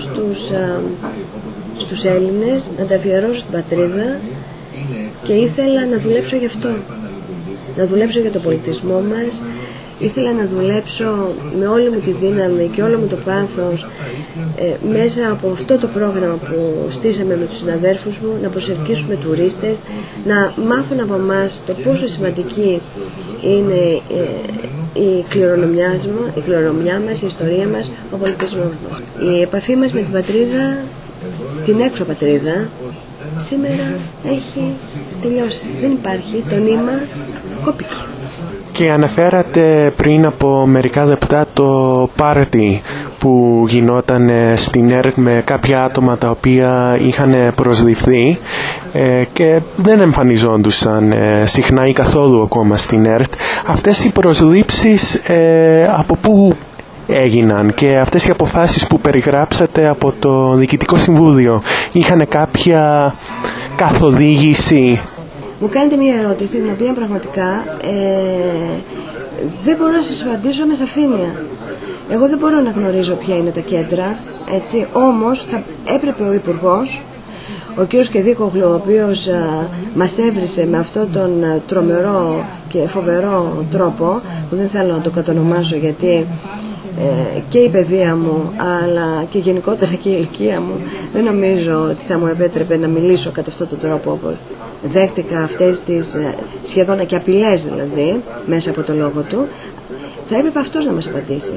S8: στους Έλληνες, να τα αφιερώσω στην πατρίδα και ήθελα να δουλέψω γι' αυτό. Να δουλέψω για τον πολιτισμό μας. Ήθελα να δουλέψω με όλη μου τη δύναμη και όλο μου το πάθος μέσα από αυτό το πρόγραμμα που στήσαμε με τους συναδέρφους μου, να προσελκύσουμε τουρίστες, να μάθουν από εμάς το πόσο σημαντική είναι η κληρονομιά μας, η ιστορία μας, ο πολιτισμός μας. Η επαφή μας με την πατρίδα, την έξω πατρίδα, σήμερα έχει τελειώσει. Δεν υπάρχει, το νήμα κόπηκε.
S5: Και αναφέρατε πριν από μερικά λεπτά το πάρτι που γινόταν στην ΕΡΤ με κάποια άτομα τα οποία είχαν προσληφθεί και δεν εμφανιζόντουσαν συχνά ή καθόλου ακόμα στην ΕΡΤ. Αυτές οι προσλήψεις από πού έγιναν και αυτές οι αποφάσεις που περιγράψατε από το Διοικητικό Συμβούλιο είχαν κάποια καθοδήγηση?
S8: Μου κάνετε μια ερώτηση την οποία πραγματικά δεν μπορώ να σας απαντήσω με σαφήνεια. Εγώ δεν μπορώ να γνωρίζω ποια είναι τα κέντρα, έτσι, όμως θα έπρεπε ο Υπουργός, ο κ. Κεδίκογλου, ο οποίος μας έβρισε με αυτόν τον τρομερό και φοβερό τρόπο, που δεν θέλω να το κατονομάσω γιατί και η παιδεία μου αλλά και γενικότερα και η ηλικία μου δεν νομίζω ότι θα μου επέτρεπε να μιλήσω κατά αυτόν τον τρόπο όπως δέχτηκα αυτές τις σχεδόν και απειλές δηλαδή μέσα από το λόγο του. Θα έπρεπε αυτός να μας απαντήσει.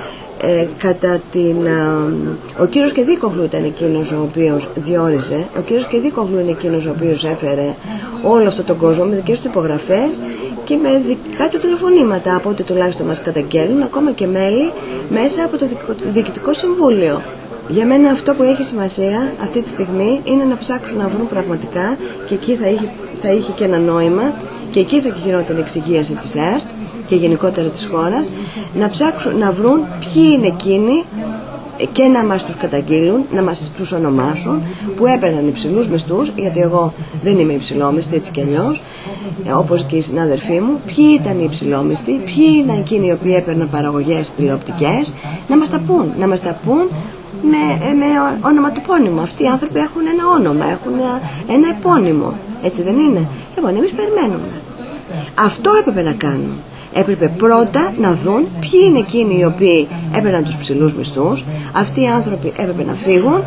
S8: Ο κύριος Κεδίκογλου ήταν εκείνος ο οποίος διόριζε, ο κύριος Κεδίκογλου είναι εκείνος ο οποίος έφερε όλο αυτόν τον κόσμο με δικές του υπογραφές και με δικά του τηλεφωνήματα, από ό,τι τουλάχιστον μας καταγγέλνουν ακόμα και μέλη μέσα από το Διοικητικό Συμβούλιο. Για μένα αυτό που έχει σημασία αυτή τη στιγμή είναι να ψάξουν να βρουν πραγματικά, και εκεί θα είχε και ένα νόημα και εκεί θα γινόταν η εξυγίαση της ΕΡΤ και γενικότερα της χώρας, να ψάξουν να βρουν ποιοι είναι εκείνοι και να μας τους καταγγείλουν, να μας τους ονομάσουν, που έπαιρναν υψηλούς μισθούς, γιατί εγώ δεν είμαι υψηλόμιστη έτσι κι αλλιώς, όπως και οι συνάδελφοί μου. Ποιοι ήταν οι υψηλόμιστοι, ποιοι ήταν εκείνοι οι οποίοι έπαιρναν παραγωγές τηλεοπτικές, να μας τα πούν με ονοματοπώνυμο. Αυτοί οι άνθρωποι έχουν ένα όνομα, έχουν ένα επώνυμο, έτσι δεν είναι? Λοιπόν, εμείς περιμένουμε. Αυτό έπρεπε να κάνουν. Έπρεπε πρώτα να δουν ποιοι είναι εκείνοι οι οποίοι έπαιρναν τους ψηλούς μισθούς. Αυτοί οι άνθρωποι έπρεπε να φύγουν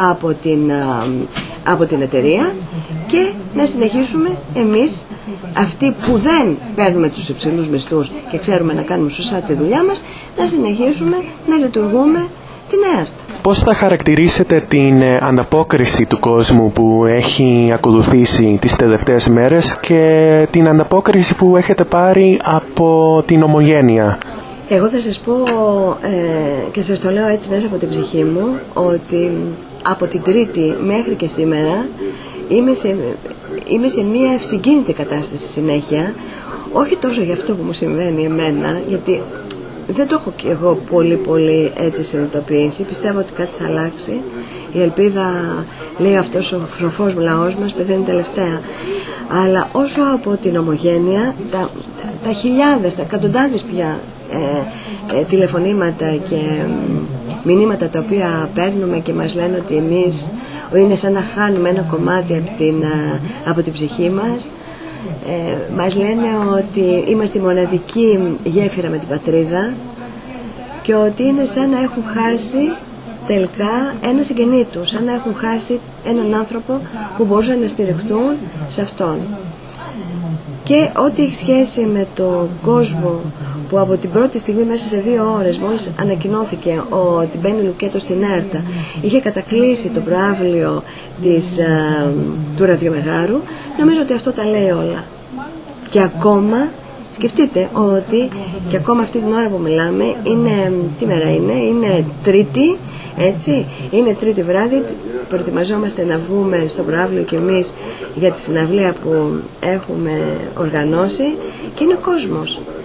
S8: από την εταιρεία και να συνεχίσουμε εμείς, αυτοί που δεν παίρνουμε τους υψηλούς μισθούς και ξέρουμε να κάνουμε σωστά τη δουλειά μας, να συνεχίσουμε να λειτουργούμε την ΕΡΤ.
S5: Πώς θα χαρακτηρίσετε την ανταπόκριση του κόσμου που έχει ακολουθήσει τις τελευταίες μέρες και την ανταπόκριση που έχετε πάρει από την Ομογένεια?
S8: Εγώ θα σας πω και σας το λέω έτσι μέσα από την ψυχή μου, ότι από την Τρίτη μέχρι και σήμερα είμαι σε μια ευσυγκίνητη κατάσταση συνέχεια, όχι τόσο για αυτό που μου συμβαίνει εμένα, γιατί δεν το έχω και εγώ πολύ έτσι συνειδητοποιήσει. Πιστεύω ότι κάτι θα αλλάξει. Η ελπίδα, λέει αυτός ο σοφός λαός μας, πεθαίνει τελευταία. Αλλά όσο από την Ομογένεια, τα χιλιάδες, τα εκατοντάδες πια τηλεφωνήματα και μηνύματα τα οποία παίρνουμε και μας λένε ότι εμείς είναι σαν να χάνουμε ένα κομμάτι από την ψυχή μας. Μας λένε ότι είμαστε η μοναδική γέφυρα με την πατρίδα και ότι είναι σαν να έχουν χάσει τελικά ένα συγγενή τους, σαν να έχουν χάσει έναν άνθρωπο που μπορούσαν να στηριχτούν σε αυτόν. Και ό,τι έχει σχέση με τον κόσμο που από την πρώτη στιγμή μέσα σε 2 ώρες μόλις ανακοινώθηκε ότι μπαίνει Λουκέτο στην ΕΡΤ, είχε κατακλείσει το προαύλιο του ραδιομεγάρου, νομίζω ότι αυτό τα λέει όλα. Και ακόμα, σκεφτείτε ότι και ακόμα αυτή την ώρα που μιλάμε, τι μέρα είναι Τρίτη, έτσι, είναι Τρίτη βράδυ, προετοιμαζόμαστε να βγούμε στο προαύλιο και εμείς για τη συναυλία που έχουμε οργανώσει και είναι ο κόσμος.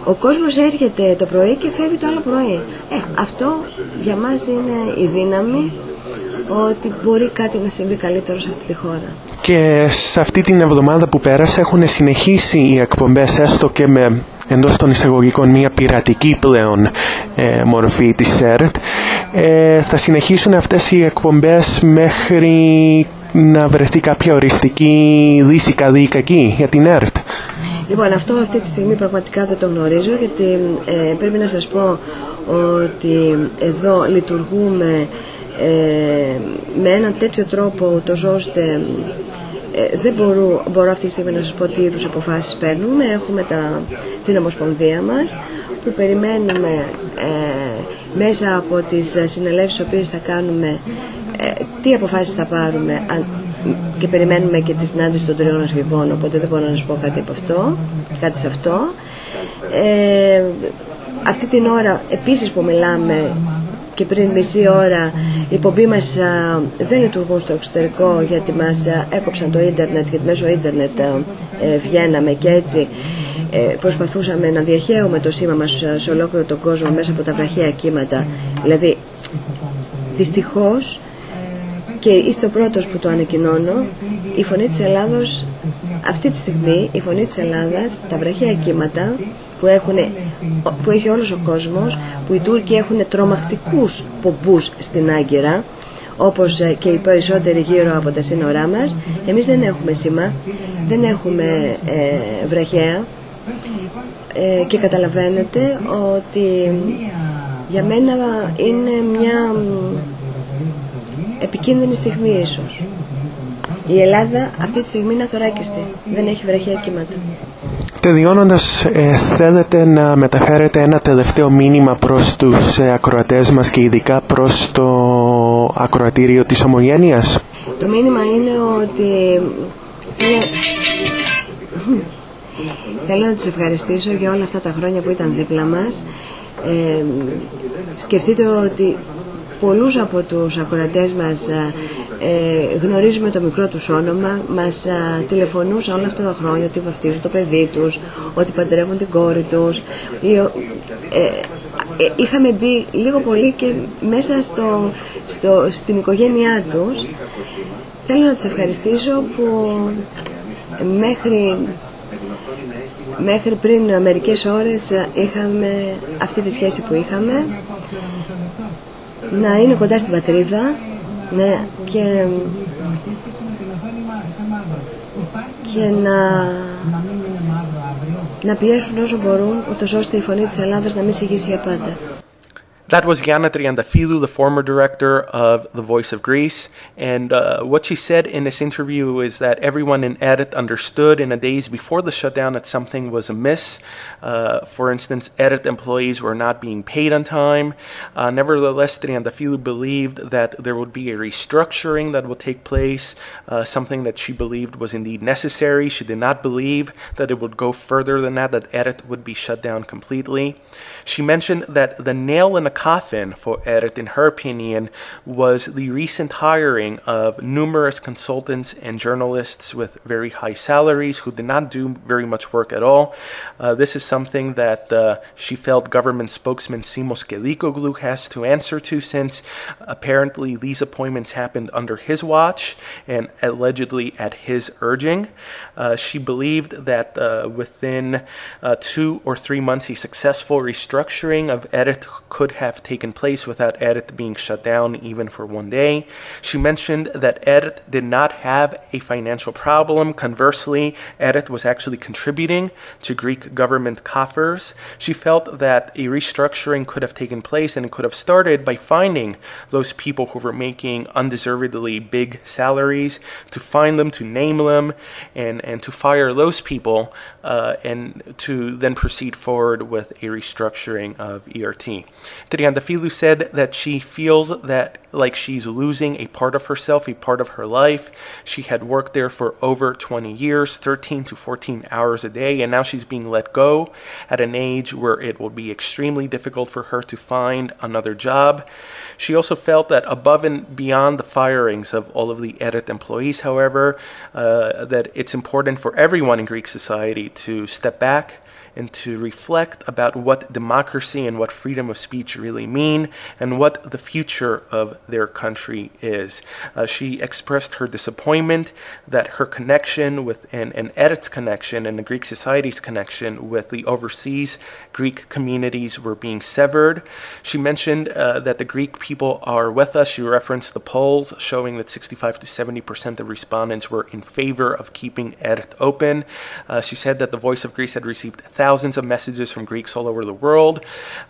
S8: Ο κόσμος έρχεται το πρωί και φεύγει το άλλο πρωί. Αυτό για μας είναι η δύναμη ότι μπορεί κάτι να συμβεί καλύτερο σε αυτή τη χώρα.
S5: Και σε αυτή την εβδομάδα που πέρασε έχουν συνεχίσει οι εκπομπές, έστω και με εντός των εισαγωγικών μια πειρατική πλέον μορφή της ΕΡΤ. Θα συνεχίσουν αυτές οι εκπομπές μέχρι να βρεθεί κάποια οριστική λύση, καλή ή κακή, για την ΕΡΤ.
S8: Λοιπόν, αυτό αυτή τη στιγμή πραγματικά δεν το γνωρίζω, γιατί πρέπει να σας πω ότι εδώ λειτουργούμε με έναν τέτοιο τρόπο, ούτως ώστε δεν μπορώ αυτή τη στιγμή να σας πω τι είδους αποφάσεις παίρνουμε. Έχουμε την Ομοσπονδία μας που περιμένουμε μέσα από τις συνελεύσεις οποίες θα κάνουμε τι αποφάσεις θα πάρουμε, και περιμένουμε και τη συνάντηση των τριών αρχηγών, οπότε δεν μπορώ να σας πω κάτι σε αυτό. Αυτή την ώρα επίσης που μιλάμε και πριν μισή ώρα οι εκπομποί μας δεν λειτουργούν στο εξωτερικό, γιατί μας έκοψαν το ίντερνετ, γιατί μέσω ίντερνετ βγαίναμε και έτσι προσπαθούσαμε να διαχέουμε το σήμα μας σε ολόκληρο τον κόσμο μέσα από τα βραχαία κύματα. Δηλαδή δυστυχώς, και είστε ο πρώτος που το ανακοινώνω, η Φωνή της Ελλάδος αυτή τη στιγμή, η Φωνή της Ελλάδας, τα βραχαία κύματα που έχει όλος ο κόσμος, που οι Τούρκοι έχουν τρομακτικούς πομπούς στην Άγκυρα, όπως και οι περισσότεροι γύρω από τα σύνορά μας, εμείς δεν έχουμε σήμα, δεν έχουμε βραχαία, και καταλαβαίνετε ότι για μένα είναι μια επικίνδυνη στιγμή ίσως. Η Ελλάδα αυτή τη στιγμή είναι αθωράκιστη, δεν έχει βραχαία κύματα.
S5: Τελειώνοντας, θέλετε να μεταφέρετε ένα τελευταίο μήνυμα προς τους ακροατές μας και ειδικά προς το ακροατήριο της Ομογένειας?
S8: Το μήνυμα είναι ότι θέλω να τους ευχαριστήσω για όλα αυτά τα χρόνια που ήταν δίπλα μας. Σκεφτείτε ότι πολλούς από τους ακροατές μας γνωρίζουμε το μικρό τους όνομα, μας τηλεφωνούσαν όλα αυτά τα χρόνια ότι βαφτίζουν το παιδί τους, ότι παντρεύουν την κόρη τους. Είχαμε μπει λίγο πολύ και μέσα στην οικογένειά τους. Θέλω να τους ευχαριστήσω που μέχρι πριν μερικές ώρες είχαμε αυτή τη σχέση που είχαμε, να είναι κοντά στην πατρίδα, ναι, και να πιέσουν όσο μπορούν, ούτως ώστε η Φωνή της Ελλάδας να μην συγχύσει για πάντα.
S2: That was Gianna Triantafylou, the former director of The Voice of Greece, and what she said in this interview is that everyone in ERT understood in the days before the shutdown that something was amiss. For instance, ERT employees were not being paid on time. Nevertheless, Triantafylou believed that there would be a restructuring that would take place, something that she believed was indeed necessary. She did not believe that it would go further than that ERT would be shut down completely. She mentioned that the nail in the coffin for ERT, in her opinion, was the recent hiring of numerous consultants and journalists with very high salaries who did not do very much work at all. This is something that she felt government spokesman Simos Kelikoglou has to answer to, since apparently these appointments happened under his watch and allegedly at his urging. She believed that within 2 or 3 months a successful restructuring of ERT could have taken place without ERT being shut down even for one day. She mentioned that ERT did not have a financial problem. Conversely, ERT was actually contributing to Greek government coffers. She felt that a restructuring could have taken place, and it could have started by finding those people who were making undeservedly big salaries, to find them, to name them, and to fire those people, and to then proceed forward with a restructuring of ERT. Triantafylou said that she feels that like she's losing a part of herself, a part of her life. She had worked there for over 20 years, 13 to 14 hours a day, and now she's being let go at an age where it will be extremely difficult for her to find another job. She also felt that above and beyond the firings of all of the ERT employees, however, that it's important for everyone in Greek society to step back and to reflect about what democracy and what freedom of speech really mean and what the future of their country is. She expressed her disappointment that her connection with and Eret's connection and the Greek society's connection with the overseas Greek communities were being severed. She mentioned that the Greek people are with us. She referenced the polls showing that 65 to 70% of respondents were in favor of keeping Eret open. She said that the Voice of Greece had received thousands of messages from Greeks all over the world.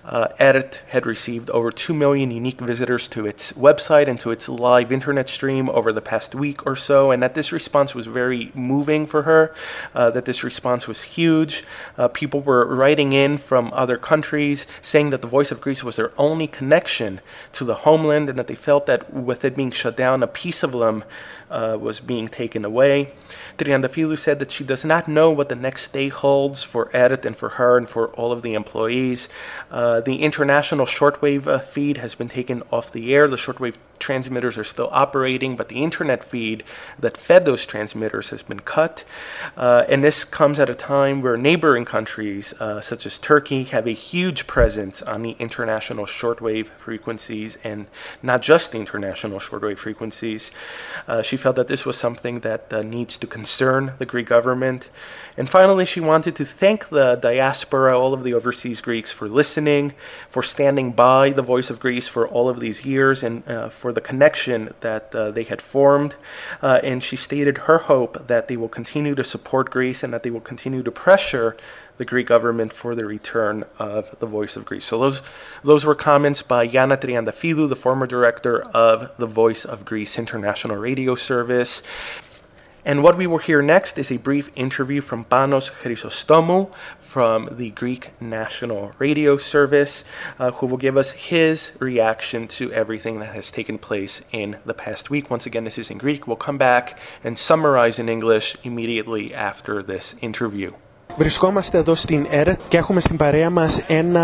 S2: Eret had received over 2 million unique visitors to its website and to its live internet stream over the past week or so, and that this response was very moving for her, that this response was huge. People were writing in from other countries saying that the Voice of Greece was their only connection to the homeland and that they felt that with it being shut down, a piece of them was being taken away. Triandafilou said that she does not know what the next day holds for Eret and for her and for all of the employees. The international shortwave feed has been taken off the air. The shortwave transmitters are still operating, but the internet feed that fed those transmitters has been cut. And this comes at a time where neighboring countries, such as Turkey, have a huge presence on the international shortwave frequencies, and not just the international shortwave frequencies. She felt that this was something that needs to concern the Greek government. And finally, she wanted to thank the diaspora, all of the overseas Greeks, for listening, for standing by the Voice of Greece for all of these years, and for the connection that they had formed. And she stated her hope that they will continue to support Greece and that they will continue to pressure the Greek government for the return of the Voice of Greece. So those were comments by Gianna Triandafilou, the former director of the Voice of Greece International Radio Service. And what we will hear next is a brief interview from Panos Chrysostomou from the Greek National Radio Service, who will give us his reaction to everything that has taken place in the past week. Once again, this is in Greek. We'll come back and summarize in English immediately after this interview.
S5: Βρισκόμαστε εδώ στην ΕΡΕΤ και έχουμε στην παρέα μας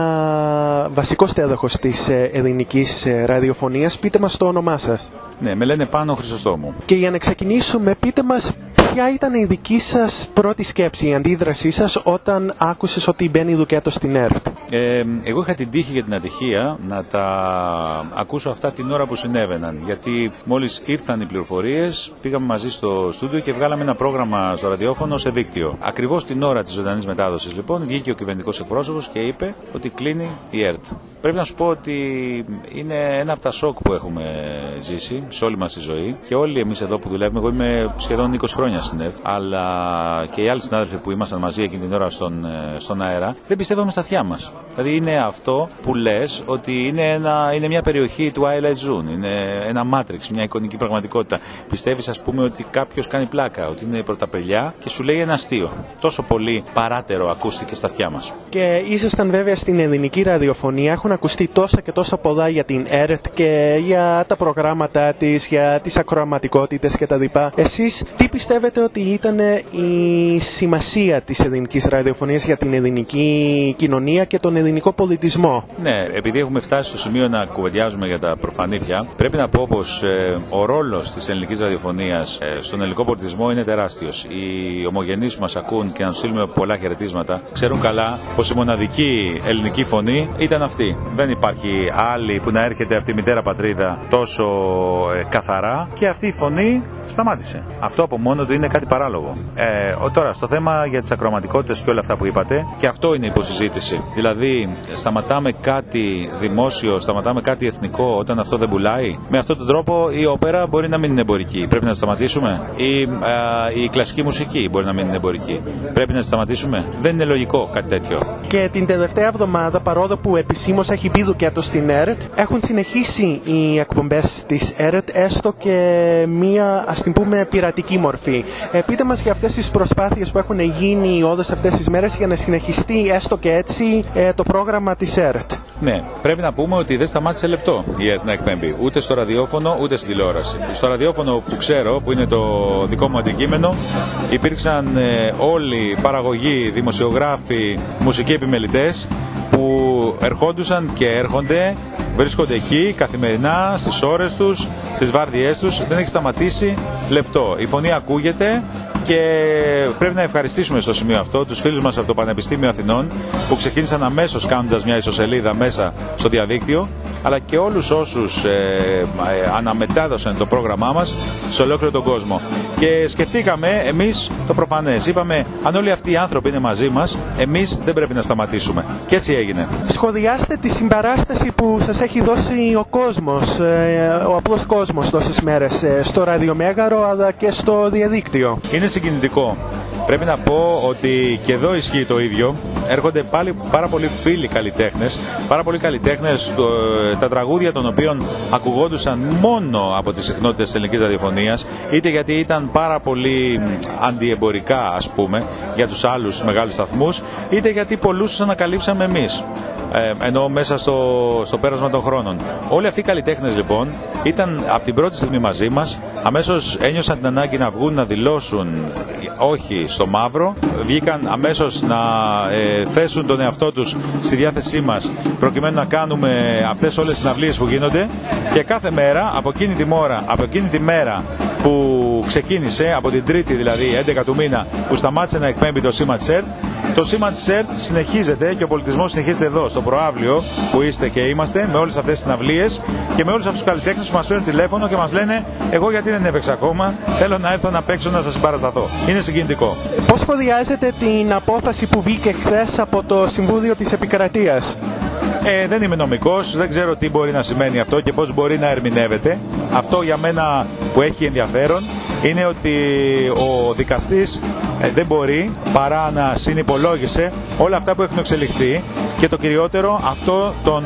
S5: ένα βασικό στέλεχος της ελληνικής ραδιοφωνίας. Πείτε μας το όνομά σας.
S9: Ναι, με λένε Πάνο Χρυσοστόμου.
S5: Και για να ξεκινήσουμε, πείτε μας ποια ήταν η δική σας πρώτη σκέψη, η αντίδρασή σας όταν άκουσες ότι μπαίνει Λουκέτο στην ΕΡΤ.
S9: Εγώ είχα την τύχη και την ατυχία να τα ακούσω αυτά την ώρα που συνέβαιναν. Γιατί μόλις ήρθαν οι πληροφορίες, πήγαμε μαζί στο στούντιο και βγάλαμε ένα πρόγραμμα στο ραδιόφωνο σε δίκτυο. Ακριβώς την ώρα της ζωντανής μετάδοσης, λοιπόν, βγήκε ο κυβερνητικός εκπρόσωπος και είπε ότι κλείνει η ΕΡΤ. Πρέπει να σου πω ότι είναι ένα από τα σοκ που έχουμε ζήσει σε όλη μας τη ζωή και όλοι εμείς εδώ που δουλεύουμε. Εγώ είμαι σχεδόν 20 χρόνια στην ΕΡΤ, αλλά και οι άλλοι συνάδελφοι που ήμασταν μαζί εκείνη την ώρα στον αέρα, δεν πιστεύαμε στα αυτιά μας. Δηλαδή είναι αυτό που λες ότι είναι μια περιοχή του Twilight Zone, είναι ένα Matrix, μια εικονική πραγματικότητα. Πιστεύεις, ας πούμε, ότι κάποιος κάνει πλάκα, ότι είναι πρωταπριλιά και σου λέει ένα αστείο. Τόσο πολύ παράτερο ακούστηκε στα αυτιά μας.
S5: Και ήσασταν βέβαια στην ελληνική ραδιοφωνία. Έχουν ακουστεί τόσα και τόσα πολλά για την ΕΡΤ και για τα προγράμματά της, για τις ακροαματικότητες κτλ. Εσείς τι πιστεύετε ότι ήταν η σημασία της ελληνικής ραδιοφωνίας για την ελληνική κοινωνία και τον ελληνικό πολιτισμό?
S9: Ναι, επειδή έχουμε φτάσει στο σημείο να κουβεντιάζουμε για τα προφανή πια, πρέπει να πω πως ο ρόλος της ελληνικής ραδιοφωνίας στον ελληνικό πολιτισμό είναι τεράστιος. Οι ομογενείς που μας ακούν και να τους στείλουμε πολλά χαιρετίσματα ξέρουν καλά πως η μοναδική ελληνική φωνή ήταν αυτή. Δεν υπάρχει άλλη που να έρχεται από τη μητέρα πατρίδα τόσο καθαρά και αυτή η φωνή σταμάτησε. Αυτό από μόνο του είναι κάτι παράλογο. Τώρα, στο θέμα για τις ακροαματικότητες και όλα αυτά που είπατε, και αυτό είναι υποσυζήτηση. Δηλαδή, σταματάμε κάτι δημόσιο, σταματάμε κάτι εθνικό όταν αυτό δεν πουλάει. Με αυτόν τον τρόπο η όπερα μπορεί να μην είναι εμπορική. Πρέπει να σταματήσουμε. Η κλασική μουσική μπορεί να μην είναι εμπορική. Πρέπει να σταματήσουμε. Δεν είναι λογικό κάτι τέτοιο.
S5: Και την τελευταία εβδομάδα, παρόλο που επισήμως έχει μπει Λουκέτο στην ΕΡΤ, έχουν συνεχίσει οι εκπομπές της ΕΡΤ, έστω και μία, ας την πούμε, πειρατική μορφή. Πείτε μας για αυτές τις προσπάθειες που έχουν γίνει όλες αυτές τις μέρες για να συνεχιστεί έστω και έτσι το πρόγραμμα της ΕΡΤ.
S9: Ναι, πρέπει να πούμε ότι δεν σταμάτησε λεπτό η ΕΡΤ να εκπέμπει, ούτε στο ραδιόφωνο ούτε στη τηλεόραση. Στο ραδιόφωνο που ξέρω, που είναι το δικό μου αντικείμενο, υπήρξαν όλοι παραγωγοί, δημοσιογράφοι, μουσικοί επιμελητές που ερχόντουσαν και έρχονται, βρίσκονται εκεί καθημερινά στις ώρες τους, στις βάρδιές τους. Δεν έχει σταματήσει λεπτό. Η φωνή ακούγεται, Και πρέπει να ευχαριστήσουμε στο σημείο αυτό τους φίλους μας από το Πανεπιστήμιο Αθηνών που ξεκίνησαν αμέσως κάνοντας μια ιστοσελίδα μέσα στο διαδίκτυο, αλλά και όλους όσους αναμετάδωσαν το πρόγραμμά μας σε ολόκληρο τον κόσμο. Και σκεφτήκαμε εμείς το προφανές. Είπαμε, αν όλοι αυτοί οι άνθρωποι είναι μαζί μας, εμείς δεν πρέπει να σταματήσουμε. Και έτσι έγινε.
S5: Σχολιάστε τη συμπαράσταση που σας έχει δώσει ο κόσμος, ο απλός κόσμος τόσες μέρες, στο ραδιομέγαρο αλλά και στο διαδίκτυο.
S9: Είναι συγκινητικό. Πρέπει να πω ότι και εδώ ισχύει το ίδιο. Έρχονται πάλι πάρα πολλοί φίλοι καλλιτέχνες, πάρα πολλοί καλλιτέχνες, τα τραγούδια των οποίων ακουγόντουσαν μόνο από τις συχνότητες της ελληνικής ραδιοφωνίας, είτε γιατί ήταν πάρα πολύ αντιεμπορικά, ας πούμε, για τους άλλους μεγάλους σταθμούς, είτε γιατί πολλούς τους ανακαλύψαμε εμείς. Ενώ μέσα στο πέρασμα των χρόνων. Όλοι αυτοί οι καλλιτέχνες λοιπόν ήταν από την πρώτη στιγμή μαζί μας, αμέσως ένιωσαν την ανάγκη να βγουν να δηλώσουν όχι στο μαύρο, βγήκαν αμέσως να θέσουν τον εαυτό τους στη διάθεσή μας προκειμένου να κάνουμε αυτές όλες τις συναυλίες που γίνονται, και κάθε μέρα από εκείνη τη μέρα που ξεκίνησε, από την Τρίτη δηλαδή 11 του μήνα που σταμάτησε να εκπέμπει το σήμα της ΕΡΤ, το σήμα της ΕΡΤ συνεχίζεται και ο πολιτισμός συνεχίζεται εδώ στο προαύλιο που είστε και είμαστε, με όλες αυτές τις συναυλίες και με όλους αυτούς τους καλλιτέχνες που μας παίρνουν τηλέφωνο και μας λένε, εγώ γιατί δεν έπαιξα ακόμα, θέλω να έρθω να παίξω, να σας συμπαρασταθώ. Είναι συγκινητικό.
S5: Πώς σχολιάζετε την απόφαση που βγήκε χθες από το Συμβούλιο της Επικρατείας?
S9: Δεν είμαι νομικός, δεν ξέρω τι μπορεί να σημαίνει αυτό και πώς μπορεί να ερμηνεύεται. Αυτό για μένα που έχει ενδιαφέρον είναι ότι ο δικαστής δεν μπορεί παρά να συνυπολόγισε όλα αυτά που έχουν εξελιχθεί και το κυριότερο, αυτό τον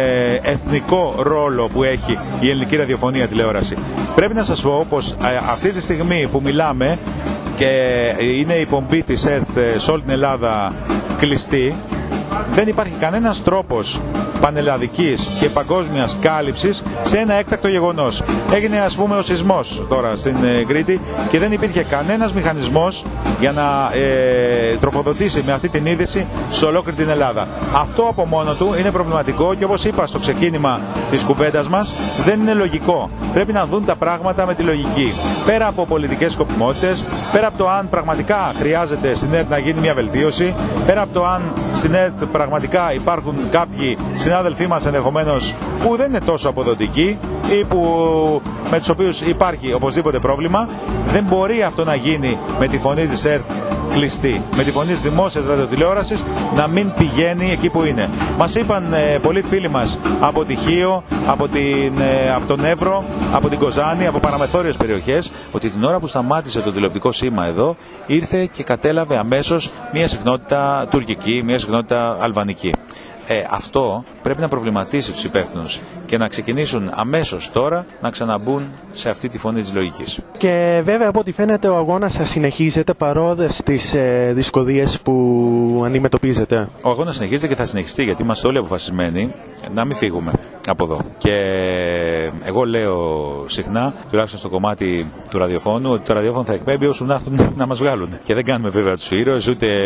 S9: εθνικό ρόλο που έχει η ελληνική ραδιοφωνία τηλεόραση. Πρέπει να σας πω πως αυτή τη στιγμή που μιλάμε και είναι η πομπή της ΕΡΤ σε όλη την Ελλάδα κλειστή, δεν υπάρχει κανένας τρόπος πανελλαδικής και παγκόσμιας κάλυψης σε ένα έκτακτο γεγονός. Έγινε ας πούμε ο σεισμός τώρα στην Κρήτη και δεν υπήρχε κανένας μηχανισμός για να τροφοδοτήσει με αυτή την είδηση σε ολόκληρη την Ελλάδα. Αυτό από μόνο του είναι προβληματικό και όπως είπα στο ξεκίνημα της κουβέντας μας, δεν είναι λογικό. Πρέπει να δουν τα πράγματα με τη λογική. Πέρα από πολιτικές σκοπιμότητες, πέρα από το αν πραγματικά χρειάζεται στην ΕΡΤ να γίνει μια βελτίωση, πέρα από το αν στην ΕΡΤ πραγματικά υπάρχουν κάποιοι συνάδελφοί μας ενδεχομένως που δεν είναι τόσο αποδοτικοί ή με τους οποίους υπάρχει οπωσδήποτε πρόβλημα, δεν μπορεί αυτό να γίνει με τη φωνή της ΕΡΤ κλειστή, με τη φωνή της δημόσιας ραδιοτηλεόρασης να μην πηγαίνει εκεί που είναι. Μας είπαν πολλοί φίλοι μας από τη Χίο, από τον Εύρο, από την Κοζάνη, από παραμεθόριες περιοχές, ότι την ώρα που σταμάτησε το τηλεοπτικό σήμα εδώ, ήρθε και κατέλαβε αμέσως μια συχνότητα τουρκική, μια συχνότητα αλβανική. Αυτό πρέπει να προβληματίσει τους υπεύθυνους και να ξεκινήσουν αμέσως τώρα να ξαναμπούν σε αυτή τη φωνή της λογικής.
S5: Και βέβαια από ό,τι φαίνεται ο αγώνας θα συνεχίζεται παρόλες τις δυσκολίες που αντιμετωπίζετε.
S9: Ο αγώνας συνεχίζεται και θα συνεχιστεί γιατί είμαστε όλοι αποφασισμένοι να μην φύγουμε από εδώ. Και εγώ λέω συχνά, τουλάχιστον στο κομμάτι του ραδιοφώνου, ότι το ραδιόφωνο θα εκπέμπει όσους να έρθουν να μας βγάλουν. Και δεν κάνουμε βέβαια τους ήρωες,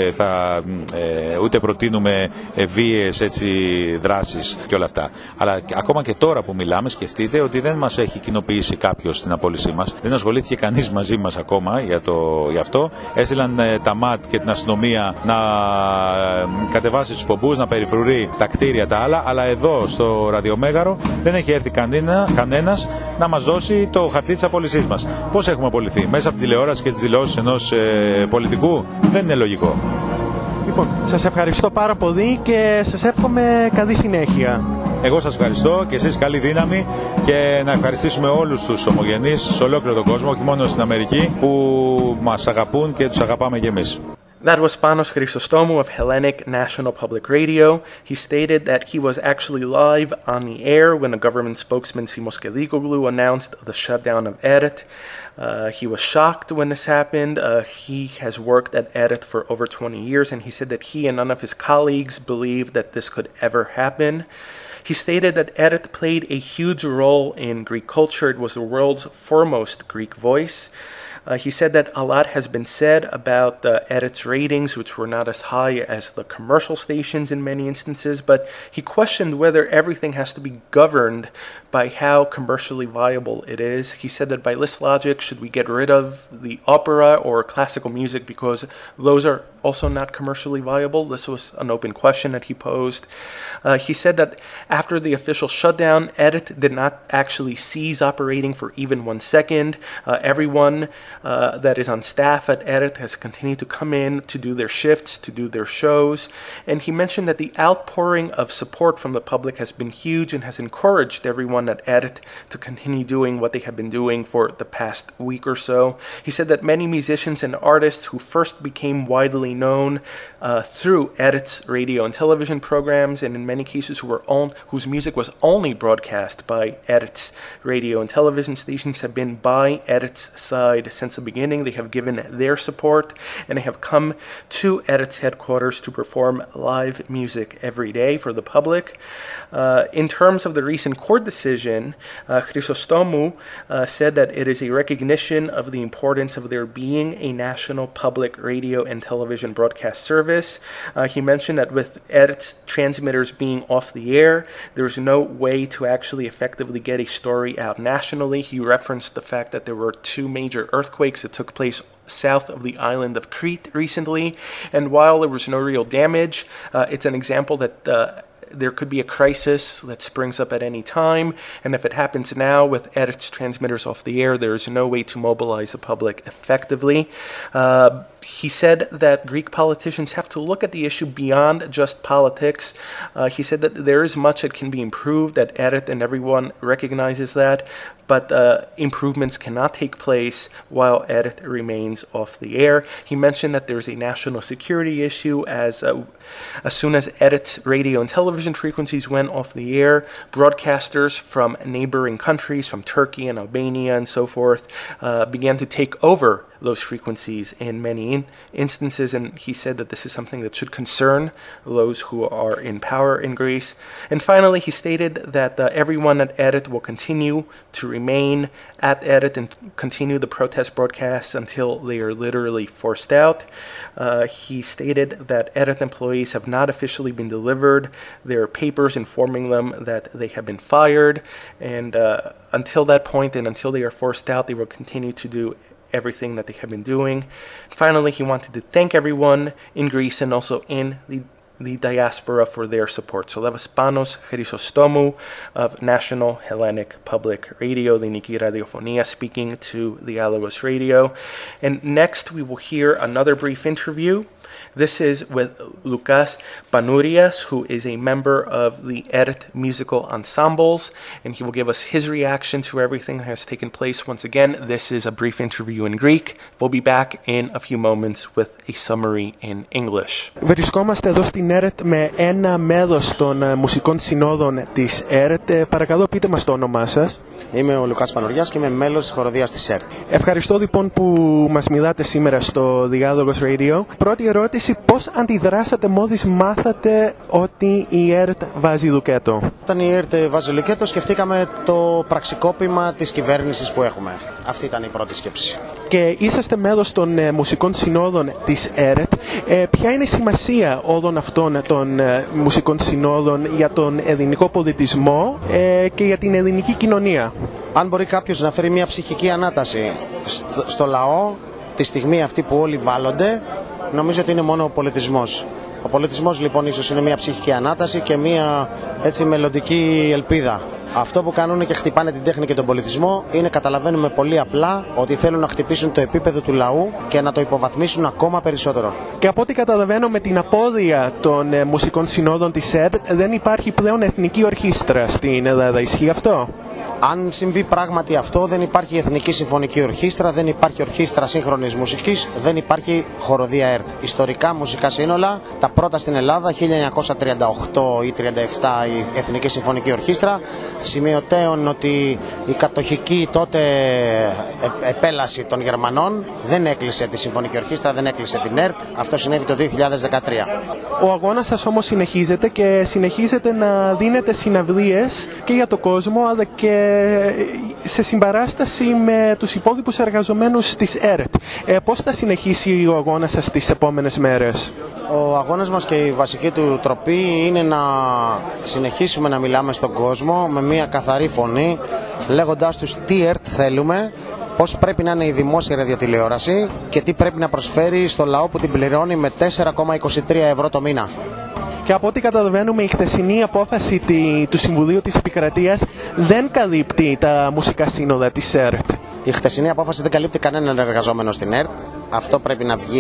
S9: ούτε προτείνουμε βίαιες δράσεις και όλα αυτά. Αλλά ακόμα και τώρα που μιλάμε, σκεφτείτε ότι δεν μας έχει κοινοποιήσει κάποιος την απόλυσή μας. Δεν ασχολήθηκε κανείς μαζί μας ακόμα για αυτό. Έστειλαν τα ΜΑΤ και την αστυνομία να κατεβάσει τους πομπούς, να περιφρουρεί τα κτίρια τα άλλα. Αλλά εδώ στο ραδιομέγαρο δεν έχει έρθει κανένας να μας δώσει το χαρτί της απόλυσής μας. Πώς έχουμε απολυθεί? Μέσα από τη τηλεόραση και τις δηλώσεις ενός πολιτικού? Δεν είναι λογικό.
S5: Λοιπόν, σας ευχαριστώ πάρα πολύ και σας εύχομαι καλή συνέχεια.
S9: Εγώ σας ευχαριστώ και εσείς καλή δύναμη και να ευχαριστήσουμε όλους τους ομογενείς σε ολόκληρο τον κόσμο, όχι μόνο στην Αμερική, που μας αγαπούν και τους αγαπάμε κι εμείς.
S2: That was Panos Christostomou of Hellenic National Public Radio. He stated that he was actually live on the air when a government spokesman, Simos Keligoglou, announced the shutdown of ERT. He was shocked when this happened. He has worked at ERT for over 20 years, and he said that he and none of his colleagues believed that this could ever happen. He stated that ERT played a huge role in Greek culture. It was the world's foremost Greek voice. He said that a lot has been said about Eret's ratings, which were not as high as the commercial stations in many instances, but he questioned whether everything has to be governed by how commercially viable it is. He said that by this logic, should we get rid of the opera or classical music because those are also not commercially viable? This was an open question that he posed. He said that after the official shutdown, Eret did not actually cease operating for even 1 second. Everyone that is on staff at Eret has continued to come in to do their shifts, to do their shows. And he mentioned that the outpouring of support from the public has been huge and has encouraged everyone at Eret to continue doing what they have been doing for the past week or so. He said that many musicians and artists who first became widely known through Eret's radio and television programs, and in many cases whose music was only broadcast by Eret's radio and television stations, have been by Eret's side since the beginning. They have given their support, and they have come to Eret's headquarters to perform live music every day for the public. In terms of the recent court decision, Chrysostomou said that it is a recognition of the importance of there being a national public radio and television broadcast service. He mentioned that with Eret's transmitters being off the air, there's no way to actually effectively get a story out nationally. He referenced the fact that there were 2 major earthquakes that took place south of the island of Crete recently, and while there was no real damage, it's an example that there could be a crisis that springs up at any time, and if it happens now with Eret's transmitters off the air, there is no way to mobilize the public effectively. He said that Greek politicians have to look at the issue beyond just politics. He said that there is much that can be improved at Eret, and everyone recognizes that, but improvements cannot take place while Eret remains off the air. He mentioned that there's a national security issue as soon as Eret's radio and television frequencies went off the air, broadcasters from neighboring countries, from Turkey and Albania and so forth, began to take over those frequencies in many instances, and he said that this is something that should concern those who are in power in Greece. And finally, he stated that everyone at Eret will continue to remain at Eret and continue the protest broadcasts until they are literally forced out. He stated that Eret employees have not officially been delivered their papers informing them that they have been fired, and until that point and until they are forced out, they will continue to do everything that they have been doing. Finally, he wanted to thank everyone in Greece and also in the diaspora for their support. So that was Panos Chrysostomou of National Hellenic Public Radio, the Niki Radiofonia, speaking to the Dialogos Radio. And next we will hear another brief interview. This is with Lukas Panourias, who is a member of the Eret musical ensembles, and he will give us his reaction to everything that has taken place. Once again, this is a brief interview in Greek. We'll be back in a few moments with a summary in English.
S5: Βρισκόμαστε εδώ στην Eret με ένα μέλος των μουσικών συνόδων της Eret. Παρακαλώ, πείτε μας το όνομά σας.
S10: Είμαι ο Λουκάς Πανουριάς και είμαι μέλος της χοροδίας της Eret.
S5: Ευχαριστώ λοιπόν που μας μιλάτε σήμερα στο Dialogos Radio. Πρώτη ερώτηση, πώς αντιδράσατε μόλις μάθατε ότι η ΕΡΤ βάζει λουκέτο?
S10: Όταν η ΕΡΤ βάζει λουκέτο, σκεφτήκαμε το πραξικόπημα της κυβέρνησης που έχουμε. Αυτή ήταν η πρώτη σκέψη.
S5: Και είσαστε μέλος των μουσικών συνόδων της ΕΡΤ. Ποια είναι η σημασία όλων αυτών των μουσικών συνόδων για τον ελληνικό πολιτισμό και για την ελληνική κοινωνία?
S10: Αν μπορεί κάποιος να φέρει μια ψυχική ανάταση στο λαό, τη στιγμή αυτή που όλοι βάλλονται, νομίζω ότι είναι μόνο ο πολιτισμός. Ο πολιτισμός λοιπόν ίσως είναι μια ψυχική ανάταση και μια έτσι μελλοντική ελπίδα. Αυτό που κάνουν και χτυπάνε την τέχνη και τον πολιτισμό είναι, καταλαβαίνουμε πολύ απλά, ότι θέλουν να χτυπήσουν το επίπεδο του λαού και να το υποβαθμίσουν ακόμα περισσότερο.
S5: Και από ό,τι καταλαβαίνω, με την απώλεια των μουσικών συνόδων της ΕΡΤ δεν υπάρχει πλέον εθνική ορχήστρα στην Ελλάδα. Ισχύει αυτό?
S10: Αν συμβεί πράγματι αυτό, δεν υπάρχει Εθνική Συμφωνική Ορχήστρα, δεν υπάρχει Ορχήστρα Σύγχρονης Μουσικής, δεν υπάρχει χοροδία ΕΡΤ. Ιστορικά μουσικά σύνολα, τα πρώτα στην Ελλάδα, 1938 ή 1937 η Εθνική Συμφωνική Ορχήστρα, σημειωτέων ότι η κατοχική τότε επέλαση των Γερμανών δεν έκλεισε τη Συμφωνική Ορχήστρα, δεν έκλεισε την ΕΡΤ. Αυτό συνέβη το 2013.
S5: Ο αγώνας σας όμως συνεχίζεται και συνεχίζετε να δίνετε συναυλίες και για τον κόσμο, αλλά και σε συμπαράσταση με τους υπόλοιπους εργαζομένους της ΕΡΤ. Πώς θα συνεχίσει ο αγώνας σας τις επόμενες μέρες?
S10: Ο αγώνας μας και η βασική του τροπή είναι να συνεχίσουμε να μιλάμε στον κόσμο με μια καθαρή φωνή, λέγοντάς τους τι ΕΡΤ θέλουμε, πώς πρέπει να είναι η δημόσια ραδιοτηλεόραση και τι πρέπει να προσφέρει στο λαό που την πληρώνει με 4,23 ευρώ το μήνα.
S5: Και από ό,τι καταλαβαίνουμε, η χθεσινή απόφαση του Συμβουλίου της Επικρατείας δεν καλύπτει τα μουσικά σύνολα της ΕΡΤ.
S10: Η χθεσινή απόφαση δεν καλύπτει κανέναν εργαζόμενο στην ΕΡΤ. Αυτό πρέπει να βγει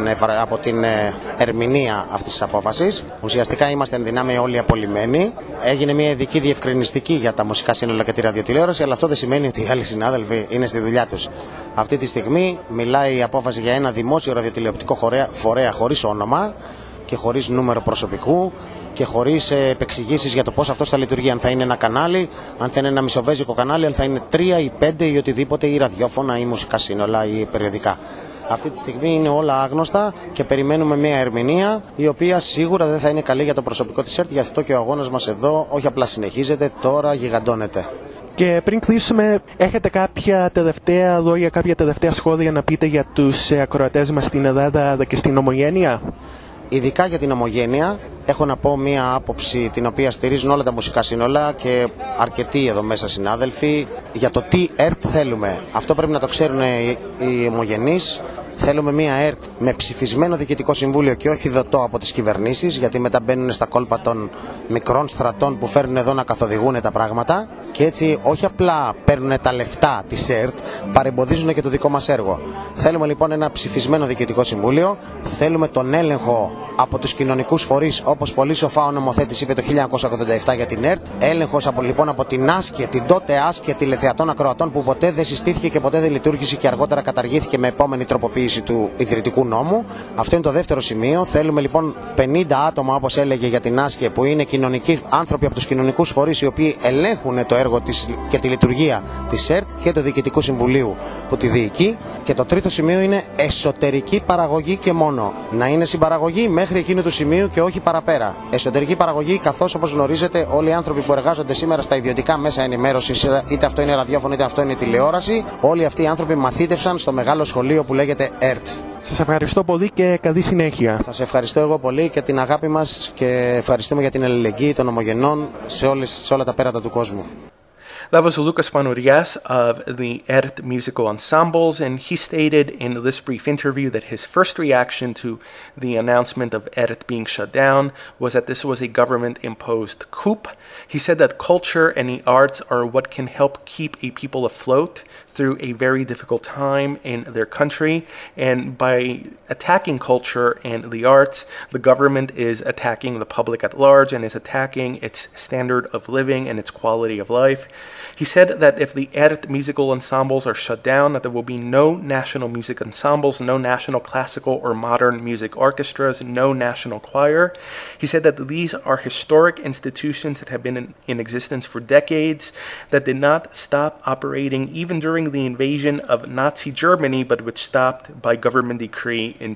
S10: από την ερμηνεία αυτής της απόφασης. Ουσιαστικά είμαστε εν δυνάμει όλοι απολυμμένοι. Έγινε μια ειδική διευκρινιστική για τα μουσικά σύνολα και τη ραδιοτηλεόραση, αλλά αυτό δεν σημαίνει ότι οι άλλοι συνάδελφοι είναι στη δουλειά τους. Αυτή τη στιγμή μιλάει η απόφαση για ένα δημόσιο ραδιοτηλεοπτικό φορέα χωρίς όνομα και χωρίς νούμερο προσωπικού και χωρίς επεξηγήσεις για το πώς αυτό θα λειτουργεί. Αν θα είναι ένα κανάλι, αν θα είναι ένα μισοβέζικο κανάλι, αν θα είναι 3 ή 5 ή οτιδήποτε, ή ραδιόφωνα ή μουσικά σύνολα ή περιοδικά. Αυτή τη στιγμή είναι όλα άγνωστα και περιμένουμε μια ερμηνεία η οποία σίγουρα δεν θα είναι καλή για το προσωπικό της ΕΡΤ. Γι' αυτό και ο αγώνας μας εδώ όχι απλά συνεχίζεται, τώρα γιγαντώνεται.
S5: Και πριν κλείσουμε, έχετε κάποια τελευταία λόγια, κάποια τελευταία σχόλια να πείτε για τους ακροατές μας στην Ελλάδα αλλά και στην Ομογένεια?
S10: Ειδικά για την Ομογένεια, έχω να πω μία άποψη την οποία στηρίζουν όλα τα μουσικά σύνολα και αρκετοί εδώ μέσα συνάδελφοι για το τι ΕΡΤ θέλουμε. Αυτό πρέπει να το ξέρουν οι ομογενείς. Θέλουμε μία ΕΡΤ με ψηφισμένο διοικητικό συμβούλιο και όχι δωτό από τις κυβερνήσεις, γιατί μετά μπαίνουν στα κόλπα των μικρών στρατών που φέρνουν εδώ να καθοδηγούν τα πράγματα και έτσι όχι απλά παίρνουν τα λεφτά της ΕΡΤ, παρεμποδίζουν και το δικό μας έργο. Θέλουμε λοιπόν ένα ψηφισμένο διοικητικό συμβούλιο, θέλουμε τον έλεγχο από τους κοινωνικούς φορείς, όπως πολύ σοφά ο νομοθέτης είπε το 1987 για την ΕΡΤ, έλεγχος από την άσκε, την τότε άσκε τηλεθεατών ακροατών που ποτέ δεν συστήθηκε και ποτέ δεν λειτουργήσε και αργότερα καταργήθηκε με επόμενη τροποποίηση του ιδρυτικού νόμου. Αυτό είναι το δεύτερο σημείο. Θέλουμε λοιπόν 50 άτομα, όπως έλεγε για την άσκε, που είναι κοινωνικοί άνθρωποι από τους κοινωνικούς φορείς οι οποίοι ελέγχουν το έργο της και τη λειτουργία της ΕΡΤ και του Διοικητικού Συμβουλίου που τη διοικεί. Και το τρίτο σημείο είναι εσωτερική παραγωγή και μόνο. Να είναι συμπαραγωγή μέχρι εκείνου του σημείου και όχι παραπέρα. Εσωτερική παραγωγή, καθώς όπως γνωρίζετε όλοι οι άνθρωποι που εργάζονται σήμερα στα ιδιωτικά μέσα ενημέρωσης, είτε αυτό είναι ραδιόφωνο είτε αυτό είναι τηλεόραση, όλοι αυτοί οι άνθρωποι μαθήτευσαν στο μεγάλο σχολείο που λέγεται ΕΡΤ.
S5: Σας ευχαριστώ πολύ και καλή συνέχεια.
S10: Σας ευχαριστώ εγώ πολύ και την αγάπη μας και ευχαριστούμε για την αλληλεγγύη των ομογενών σε όλα τα πέρατα του κόσμου.
S2: That was Lucas Panurias of the ERT Musical Ensembles, and he stated in this brief interview that his first reaction to the announcement of ERT being shut down was that this was a government-imposed coup. He said that culture and the arts are what can help keep a people afloat through a very difficult time in their country, and by attacking culture and the arts, the government is attacking the public at large and is attacking its standard of living and its quality of life. He said that if the ERT musical ensembles are shut down, that there will be no national music ensembles, no national classical or modern music orchestras, no national choir. He said that these are historic institutions that have been in existence for decades, that did not stop operating even during the invasion of Nazi Germany, but which stopped by government decree in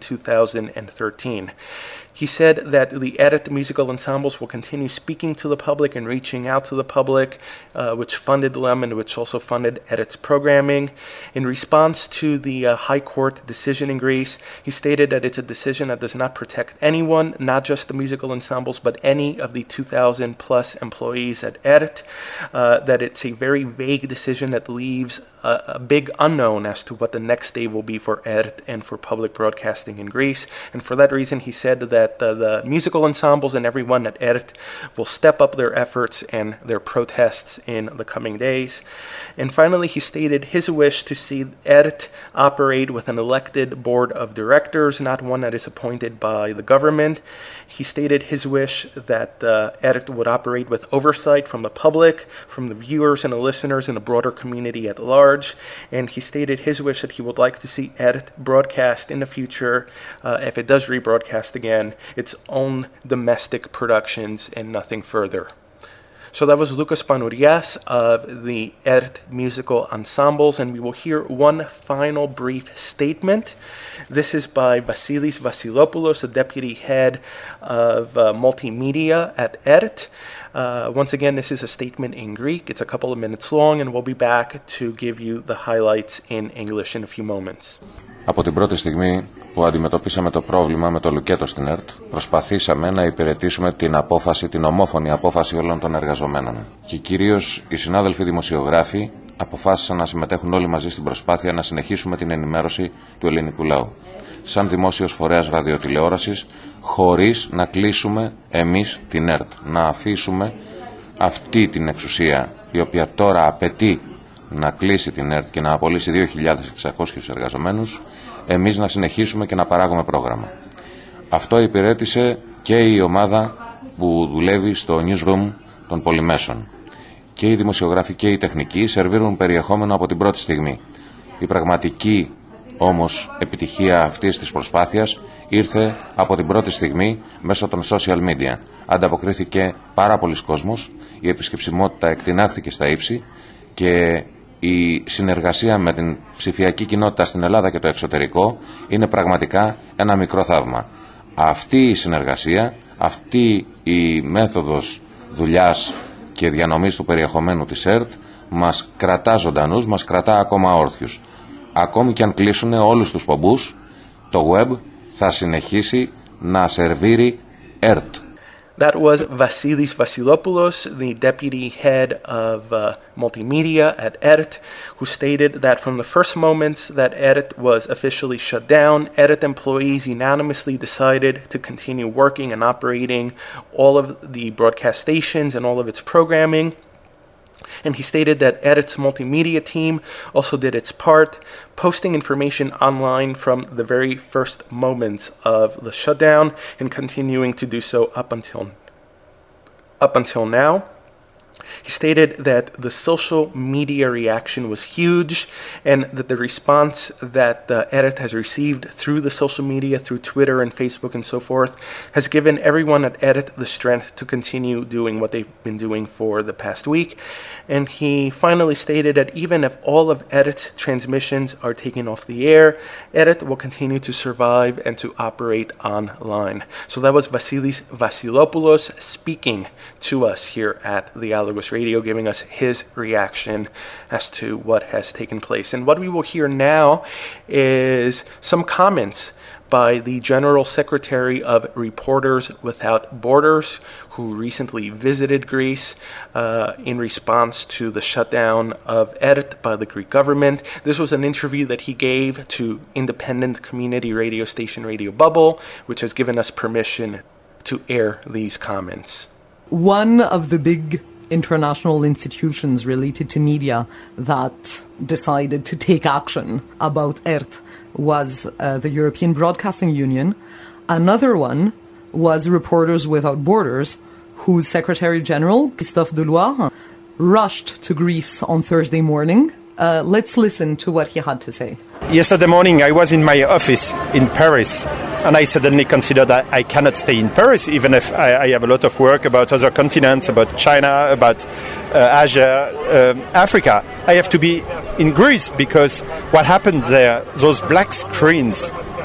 S2: 2013. He said that the ERT musical ensembles will continue speaking to the public and reaching out to the public, which funded them and which also funded ERT's programming. In response to the High Court decision in Greece, he stated that it's a decision that does not protect anyone, not just the musical ensembles, but any of the 2,000 plus employees at ERT, that it's a very vague decision that leaves a big unknown as to what the next day will be for ERT and for public broadcasting in Greece. And for that reason, he said that the musical ensembles and everyone at ERT will step up their efforts and their protests in the coming days. And finally, he stated his wish to see ERT operate with an elected board of directors, not one that is appointed by the government. He stated his wish that ERT would operate with oversight from the public, from the viewers and the listeners and the broader community at large. And he stated his wish that he would like to see ERT broadcast in the future, if it does rebroadcast again, its own domestic productions and nothing further. So that was Lucas Panurias of the ERT musical ensembles, and we will hear one final brief statement. This is by Vasilis Vasilopoulos, the deputy head of multimedia at ERT. Once again, this is a statement in Greek. It's a couple of minutes long, and we'll be back to give you the highlights in English in a few moments.
S11: Από την πρώτη στιγμή που αντιμετωπίσαμε το πρόβλημα με το λουκέτο στην ΕΡΤ, προσπαθήσαμε να υπηρετήσουμε την απόφαση, την ομόφωνη απόφαση όλων των εργαζομένων. Και κυρίως οι συνάδελφοι δημοσιογράφοι αποφάσισαν να συμμετέχουν όλοι μαζί στην προσπάθεια να συνεχίσουμε την ενημέρωση του ελληνικού λαού. Σαν δημόσιος φορέας ραδιοτηλεόρασης, χωρίς να κλείσουμε εμείς την ΕΡΤ. Να αφήσουμε αυτή την εξουσία, η οποία τώρα απαιτεί να κλείσει την ΕΡΤ και να απολύσει 2.600 εργαζομένους, εμείς να συνεχίσουμε και να παράγουμε πρόγραμμα. Αυτό υπηρέτησε και η ομάδα που δουλεύει στο newsroom των πολυμέσων. Και οι δημοσιογράφοι και οι τεχνικοί σερβίρουν περιεχόμενο από την πρώτη στιγμή. Η πραγματική όμως επιτυχία αυτής της προσπάθειας ήρθε από την πρώτη στιγμή μέσω των social media. Ανταποκρίθηκε πάρα πολλοί κόσμος, η επισκεψιμότητα εκτινάχθηκε στα ύψη και η συνεργασία με την ψηφιακή κοινότητα στην Ελλάδα και το εξωτερικό είναι πραγματικά ένα μικρό θαύμα. Αυτή η συνεργασία, αυτή η μέθοδος δουλειάς και διανομής του περιεχομένου της ΕΡΤ μας κρατά ζωντανούς, μας κρατά ακόμα όρθιους. Ακόμη και αν κλείσουν όλους τους πομπούς, το web θα συνεχίσει να σερβίρει ΕΡΤ.
S2: That was Vasilis Vasilopoulos, the deputy head of multimedia at ERT, who stated that from the first moments that ERT was officially shut down, ERT employees unanimously decided to continue working and operating all of the broadcast stations and all of its programming. And he stated that ERT's multimedia team also did its part, posting information online from the very first moments of the shutdown and continuing to do so up until now. He stated that the social media reaction was huge and that the response that ERT has received through the social media, through Twitter and Facebook and so forth, has given everyone at ERT the strength to continue doing what they've been doing for the past week. And he finally stated that even if all of ERT's transmissions are taken off the air, ERT will continue to survive and to operate online. So that was Vasilis Vasilopoulos speaking to us here at the Alagos Radio, giving us his reaction as to what has taken place. And what we will hear now is some comments by the General Secretary of Reporters Without Borders, who recently visited Greece in response to the shutdown of ERT by the Greek government. This was an interview that he gave to independent community radio station Radio Bubble, which has given us permission to air these comments.
S12: One of the big international institutions related to media that decided to take action about ERT was the European Broadcasting Union. Another one was Reporters Without Borders, whose Secretary General, Christophe Deloire, rushed to Greece on Thursday morning. Let's listen to what he had to say.
S13: Yesterday morning I was in my office in Paris, and I suddenly considered that I cannot stay in Paris, even if I have a lot of work about other continents, about China, about Asia, Africa. I have to be in Greece because what happened there, those black screens,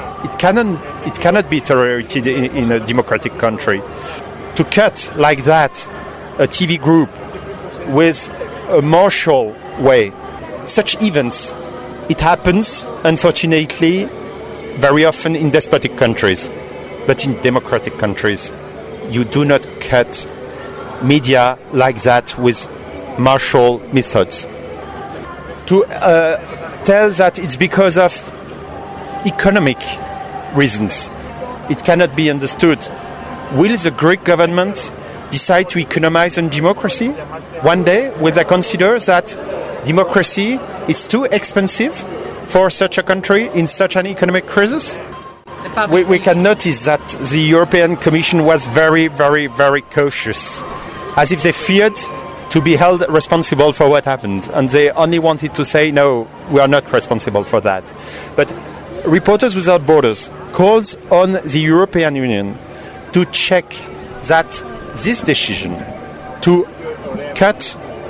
S13: it cannot be tolerated in a democratic country. To cut like that a TV group with a martial way, such events, it happens, unfortunately, very often in despotic countries. But in democratic countries, you do not cut media like that with martial methods. To tell that it's because of economic reasons, it cannot be understood. Will the Greek government decide to economize on democracy? One day, will they consider that democracy is too expensive for such a country in such an economic crisis? We can notice that the European Commission was very, very, very cautious, as if they feared to be held responsible for what happened, and they only wanted to say, no, we are not responsible for that. But Reporters Without Borders calls on the European Union to check that this decision to cut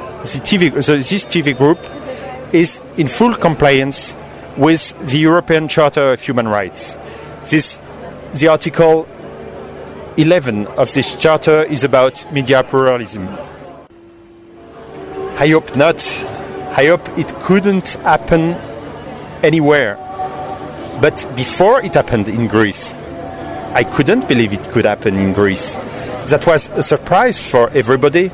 S13: this TV group is in full compliance with the European Charter of Human Rights. The article 11 of this charter is about media pluralism. I hope not. I hope it couldn't happen anywhere. But before it happened in Greece, I couldn't believe it could happen in Greece. That was a surprise for everybody.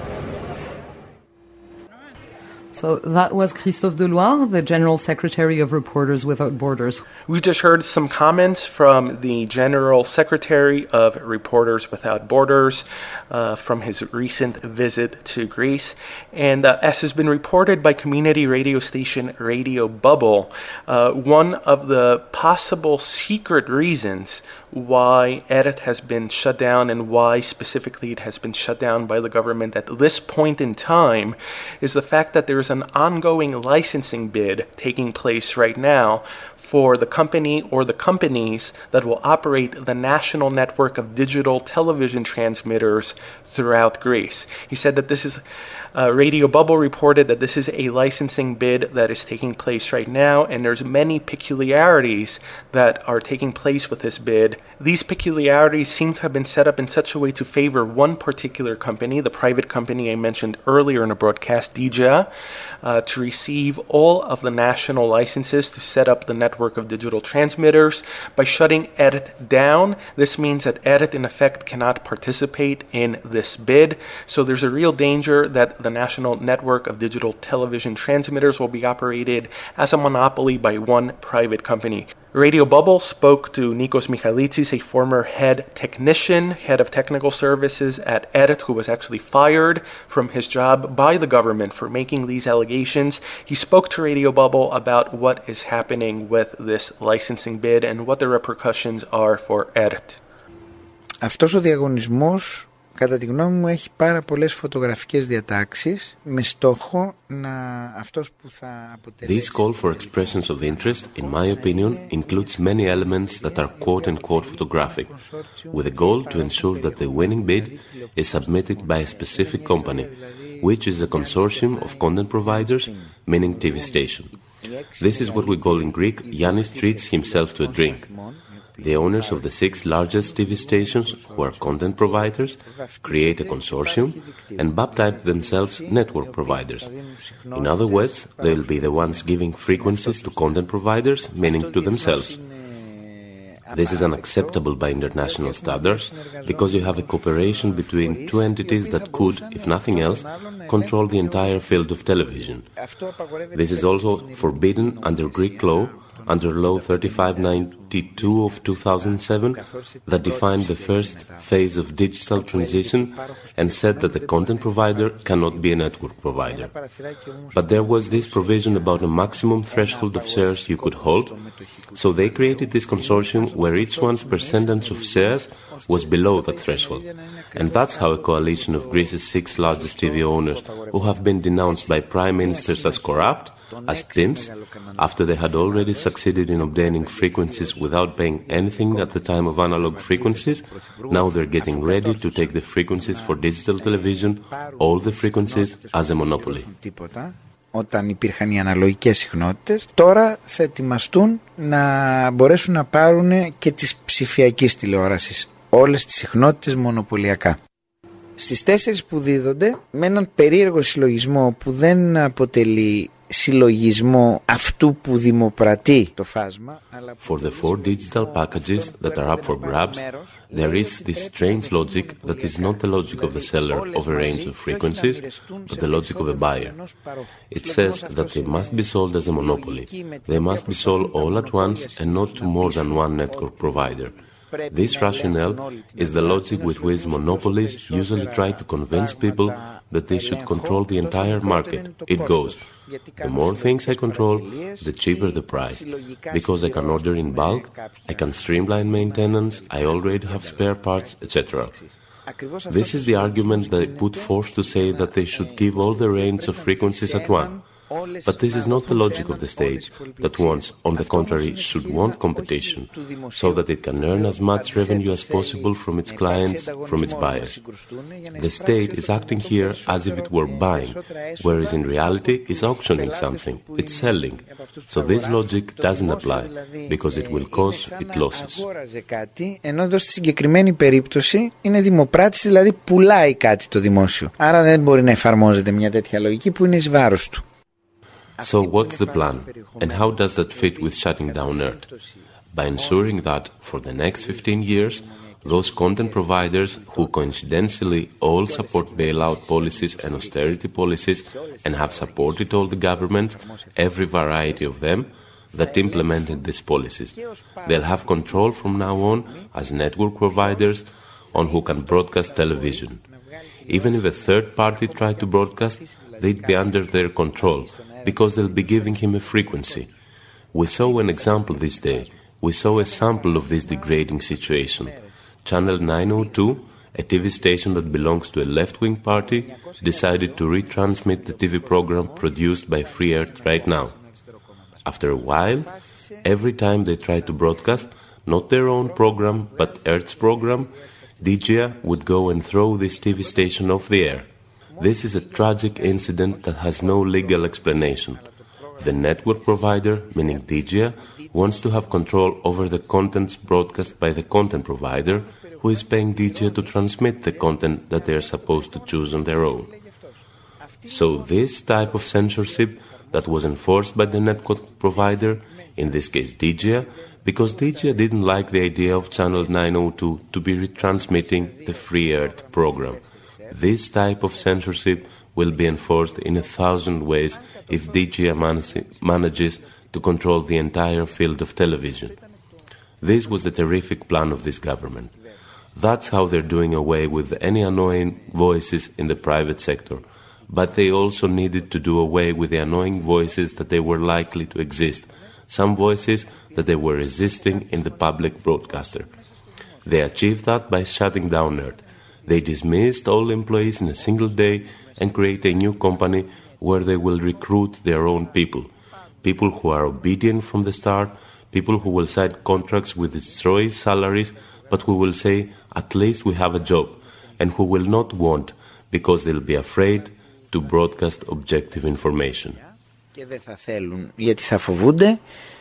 S12: So that was Christophe Deloire, the General Secretary of Reporters Without Borders.
S2: We just heard some comments from the General Secretary of Reporters Without Borders from his recent visit to Greece. And as has been reported by community radio station Radio Bubble, one of the possible secret reasons why ERT has been shut down and why specifically it has been shut down by the government at this point in time is the fact that there is an ongoing licensing bid taking place right now for the company or the companies that will operate the national network of digital television transmitters throughout Greece. He said that this is Radio Bubble reported that this is a licensing bid that is taking place right now, and there's many peculiarities that are taking place with this bid. These peculiarities seem to have been set up in such a way to favor one particular company, the private company I mentioned earlier in the broadcast, DJA, to receive all of the national licenses to set up the network of digital transmitters. By shutting ERT down, this means that ERT in effect cannot participate in this bid. So there's a real danger that the national network of digital television transmitters will be operated as a monopoly by one private company. Radio Bubble spoke to Nikos Michalitsis, a former head of technical services at ERT, who was actually fired from his job by the government for making these allegations. He spoke to Radio Bubble about what is happening with this licensing bid and what the repercussions are for ERT.
S14: Αυτός ο διαγωνισμός, κατά τη γνώμη μου, έχει πάρα πολλές φωτογραφικές διατάξεις με στόχο να αυτός που θα αποτελέσει.
S6: This call for expressions of interest, in my opinion, includes many elements that are quote-unquote photographic, with a goal to ensure that the winning bid is submitted by a specific company, which is a consortium of content providers, meaning TV station. This is what we call in Greek, Yannis treats himself to a drink. The owners of the 6 largest TV stations, who are content providers, create a consortium and baptize themselves network providers. In other words, they will be the ones giving frequencies to content providers, meaning to themselves. This is unacceptable by international standards because you have a cooperation between two entities that could, if nothing else, control the entire field of television. This is also forbidden under Greek law, under Law 3592 of 2007, that defined the first phase of digital transition and said that the content provider cannot be a network provider. But there was this provision about a maximum threshold of shares you could hold, so they created this consortium where each one's percentage of shares was below that threshold. And that's how a coalition of Greece's 6 largest TV owners, who have been denounced by prime ministers as corrupt, as pimps, after they had already succeeded in obtaining frequencies without paying anything at the time of analog frequencies, now they're getting ready to take the frequencies for digital television, all the frequencies, as a monopoly.
S14: Όταν υπήρχαν οι αναλογικές συχνότητες, τώρα θα ετοιμαστούν να μπορέσουν να πάρουν και τις ψηφιακής τηλεόρασης, όλες τις συχνότητες μονοπωλιακά. Στις 4 που δίδονται, με έναν περίεργο συλλογισμό που δεν αποτελεί συλλογισμό αυτού που δημοπρατεί το φάσμα.
S6: For the 4 digital packages that are up for grabs, there is this strange logic that is not the logic of the seller of a range of frequencies, but the logic of a buyer. It says that they must be sold as a monopoly. They must be sold all at once and not to more than one network provider. This rationale is the logic with which monopolies usually try to convince people that they should control the entire market. It goes, the more things I control, the cheaper the price. Because I can order in bulk, I can streamline maintenance, I already have spare parts, etc. This is the argument they put forth to say that they should give all the range of frequencies at once. But this is not the logic of the state that wants, on the contrary, should want competition so that it can earn as much revenue as possible from its clients, from its buyers. The state is acting here as if it were buying, whereas in reality it's auctioning something, it's selling. So this logic doesn't apply because it will cause it losses.
S14: Ενώ εδώ στη συγκεκριμένη περίπτωση είναι δημοπράτης, δηλαδή πουλάει κάτι το δημόσιο. Άρα δεν μπορεί να εφαρμόζεται μια τέτοια λογική που είναι εις βάρος του.
S6: So what's the plan? And how does that fit with shutting down ERT? By ensuring that, for the next 15 years, those content providers who coincidentally all support bailout policies and austerity policies and have supported all the governments, every variety of them, that implemented these policies. They'll have control from now on as network providers on who can broadcast television. Even if a third party tried to broadcast, they'd be under their control because they'll be giving him a frequency. We saw an example this day. We saw a sample of this degrading situation. Channel 902, a TV station that belongs to a left-wing party, decided to retransmit the TV program produced by Free Earth right now. After a while, every time they tried to broadcast, not their own program, but Earth's program, DGA would go and throw this TV station off the air. This is a tragic incident that has no legal explanation. The network provider, meaning DGA, wants to have control over the contents broadcast by the content provider, who is paying DGA to transmit the content that they are supposed to choose on their own. So this type of censorship that was enforced by the network provider, in this case DGA, because DGA didn't like the idea of Channel 902 to be retransmitting the Free Earth program. This type of censorship will be enforced in 1,000 ways if DGA manages to control the entire field of television. This was the terrific plan of this government. That's how they're doing away with any annoying voices in the private sector. But they also needed to do away with the annoying voices that they were likely to exist, some voices that they were resisting in the public broadcaster. They achieved that by shutting down ERT. They dismissed all employees in a single day and create a new company where they will recruit their own people. People who are obedient from the start, people who will sign contracts with destroyed salaries, but who will say, at least we have a job, and who will not want, because they'll be afraid, to broadcast objective information.
S14: Και δεν θα θέλουν, γιατί θα φοβούνται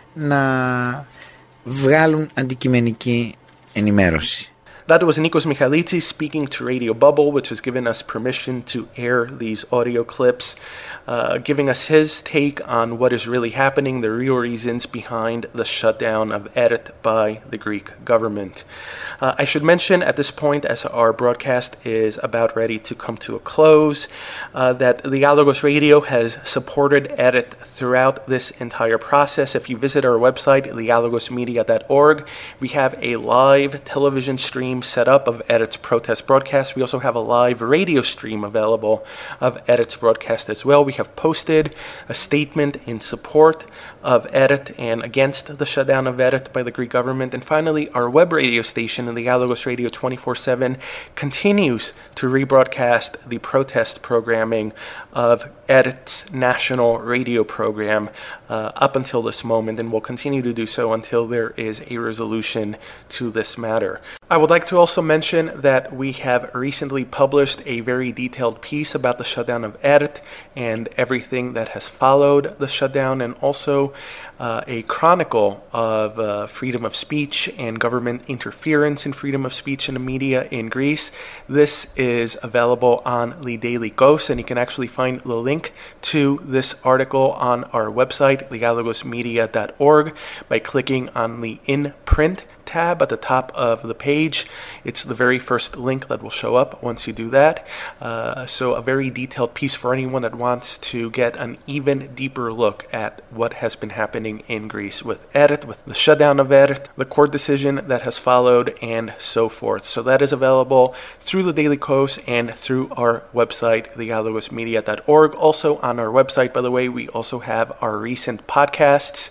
S14: να βγάλουν αντικειμενική ενημέρωση.
S2: That was Nikos Michalitsis speaking to Radio Bubble, which has given us permission to air these audio clips, giving us his take on what is really happening, the real reasons behind the shutdown of ERT by the Greek government. I should mention at this point, as our broadcast is about ready to come to a close, that Dialogos Radio has supported ERT throughout this entire process. If you visit our website, dialogosmedia.org, we have a live television stream set up of ERT's protest broadcast. We also have a live radio stream available of ERT's broadcast as well. We have posted a statement in support of ERT and against the shutdown of ERT by the Greek government. And finally, our web radio station, Dialogos Radio 24/7, continues to rebroadcast the protest programming of ERT's national radio program up until this moment, and will continue to do so until there is a resolution to this matter. I would like to also mention that we have recently published a very detailed piece about the shutdown of ERT and everything that has followed the shutdown, and also a chronicle of freedom of speech and government interference in freedom of speech in the media in Greece. This is available on the Daily Kos, and you can actually find the link to this article on our website, dialogosmedia.org, by clicking on the In Print tab at the top of the page. It's the very first link that will show up once you do that. So a very detailed piece for anyone that wants to get an even deeper look at what has been happening in Greece with ERT, with the shutdown of ERT, the court decision that has followed, and so forth. So that is available through the Daily Kos and through our website, dialogosmedia.org. Also on our website, by the way, we also have our recent podcasts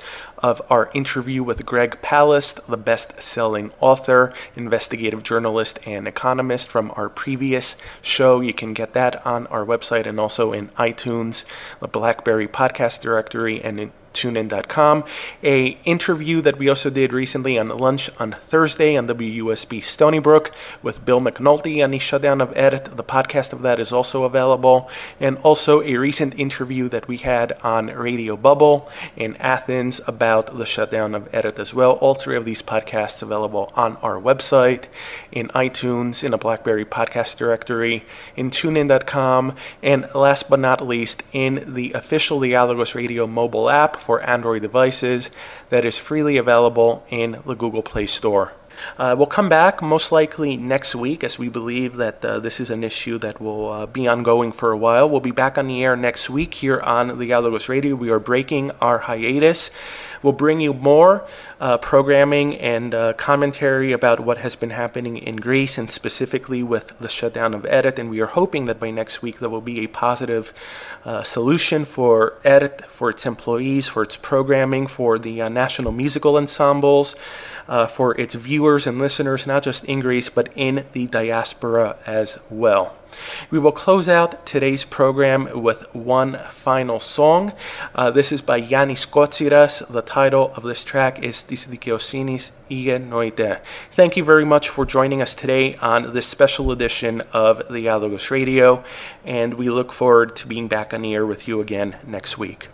S2: of our interview with Greg Palast, the best-selling author, investigative journalist, and economist from our previous show. You can get that on our website and also in iTunes, the BlackBerry podcast directory, and in TuneIn.com. A interview that we also did recently on Lunch on Thursday on WUSB Stony Brook with Bill McNulty on the shutdown of ERT. The podcast of that is also available. And also a recent interview that we had on Radio Bubble in Athens about the shutdown of ERT as well. All three of these podcasts available on our website, in iTunes, in a BlackBerry podcast directory, in TuneIn.com, and last but not least, in the official Dialogos Radio mobile app for Android devices that is freely available in the Google Play Store. We'll come back most likely next week, as we believe that this is an issue that will be ongoing for a while. We'll be back on the air next week here on Dialogos Radio. We are breaking our hiatus. We'll bring you more programming and commentary about what has been happening in Greece, and specifically with the shutdown of ERT. And we are hoping that by next week there will be a positive solution for ERT, for its employees, for its programming, for the national musical ensembles, for its viewers and listeners, not just in Greece, but in the diaspora as well. We will close out today's program with one final song. This is by Yannis Kotsiras. The title of this track is Tis Δικαιοσύνης Ηγεννοείται. Thank you very much for joining us today on this special edition of Dialogos Radio, and we look forward to being back on the air with you again next week.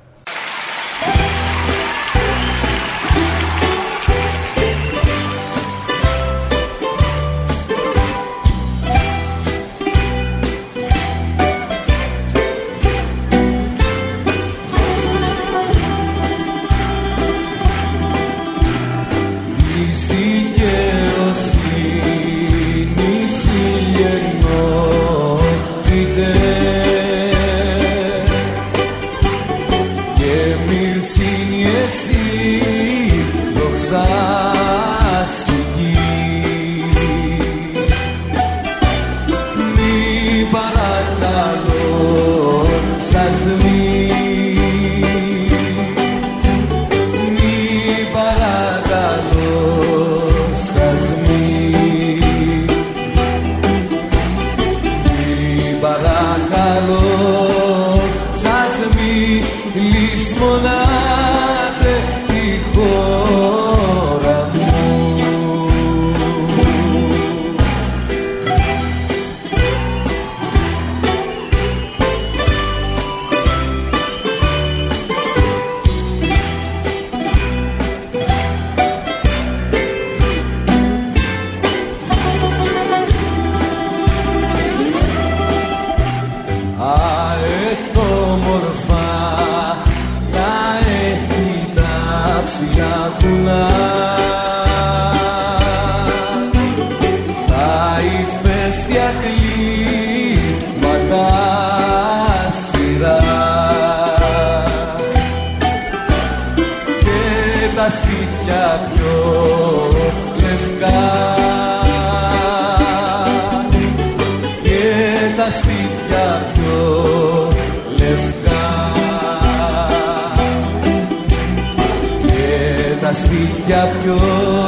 S1: Σπίτια πιο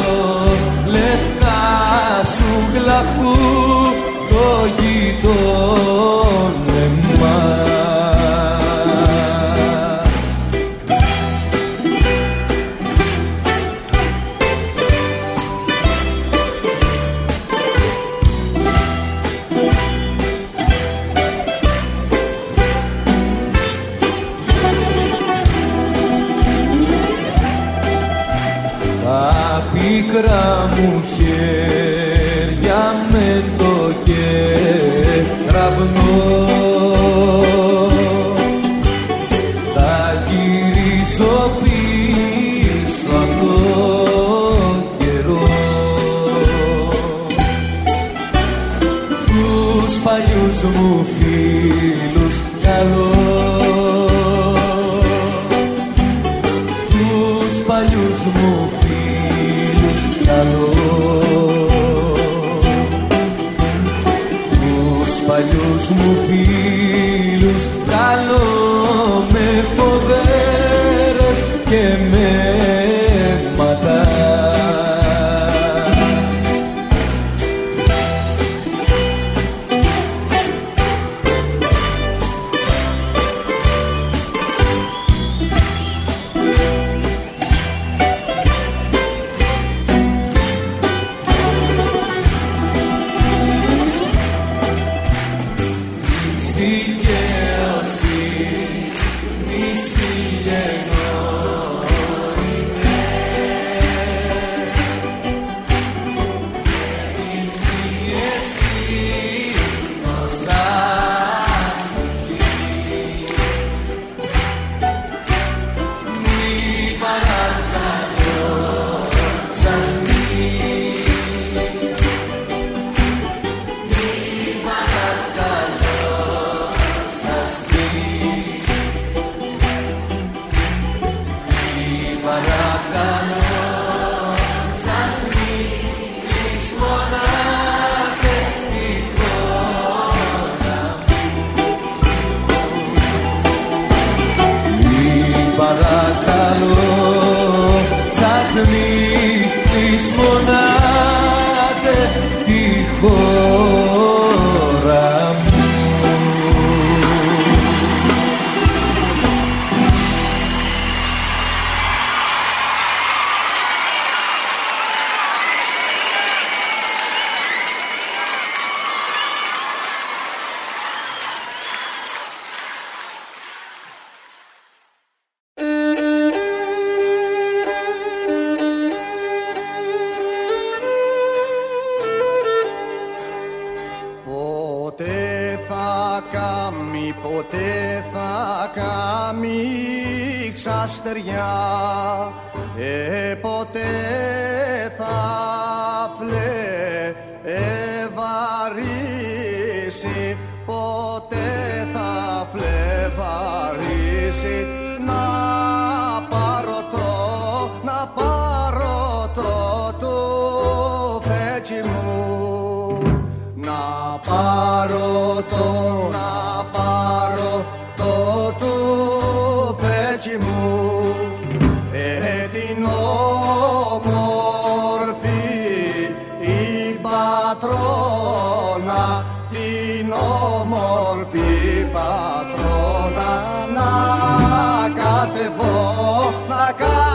S1: λευκά σου γλαφού το γειτόνεμα. Πίκρα μου χέρια με το κεραυνό θα γυρίσω πίσω από το καιρό, τους παλιούς μου φίλους καλώ, τους παλιούς μου τους παλιούς μου φίλους καλώ με φοβέρες και με
S15: Στεριά, ποτέ θα φλεβαρίσει, ποτέ θα φλεβαρίσει. Να πάρω το του φέτσι μου, να πάρω το του φέτσι μου. Την όμορφη η πατρόνα, την όμορφη πατρόνα, να κατεβώ, να κατεβώ.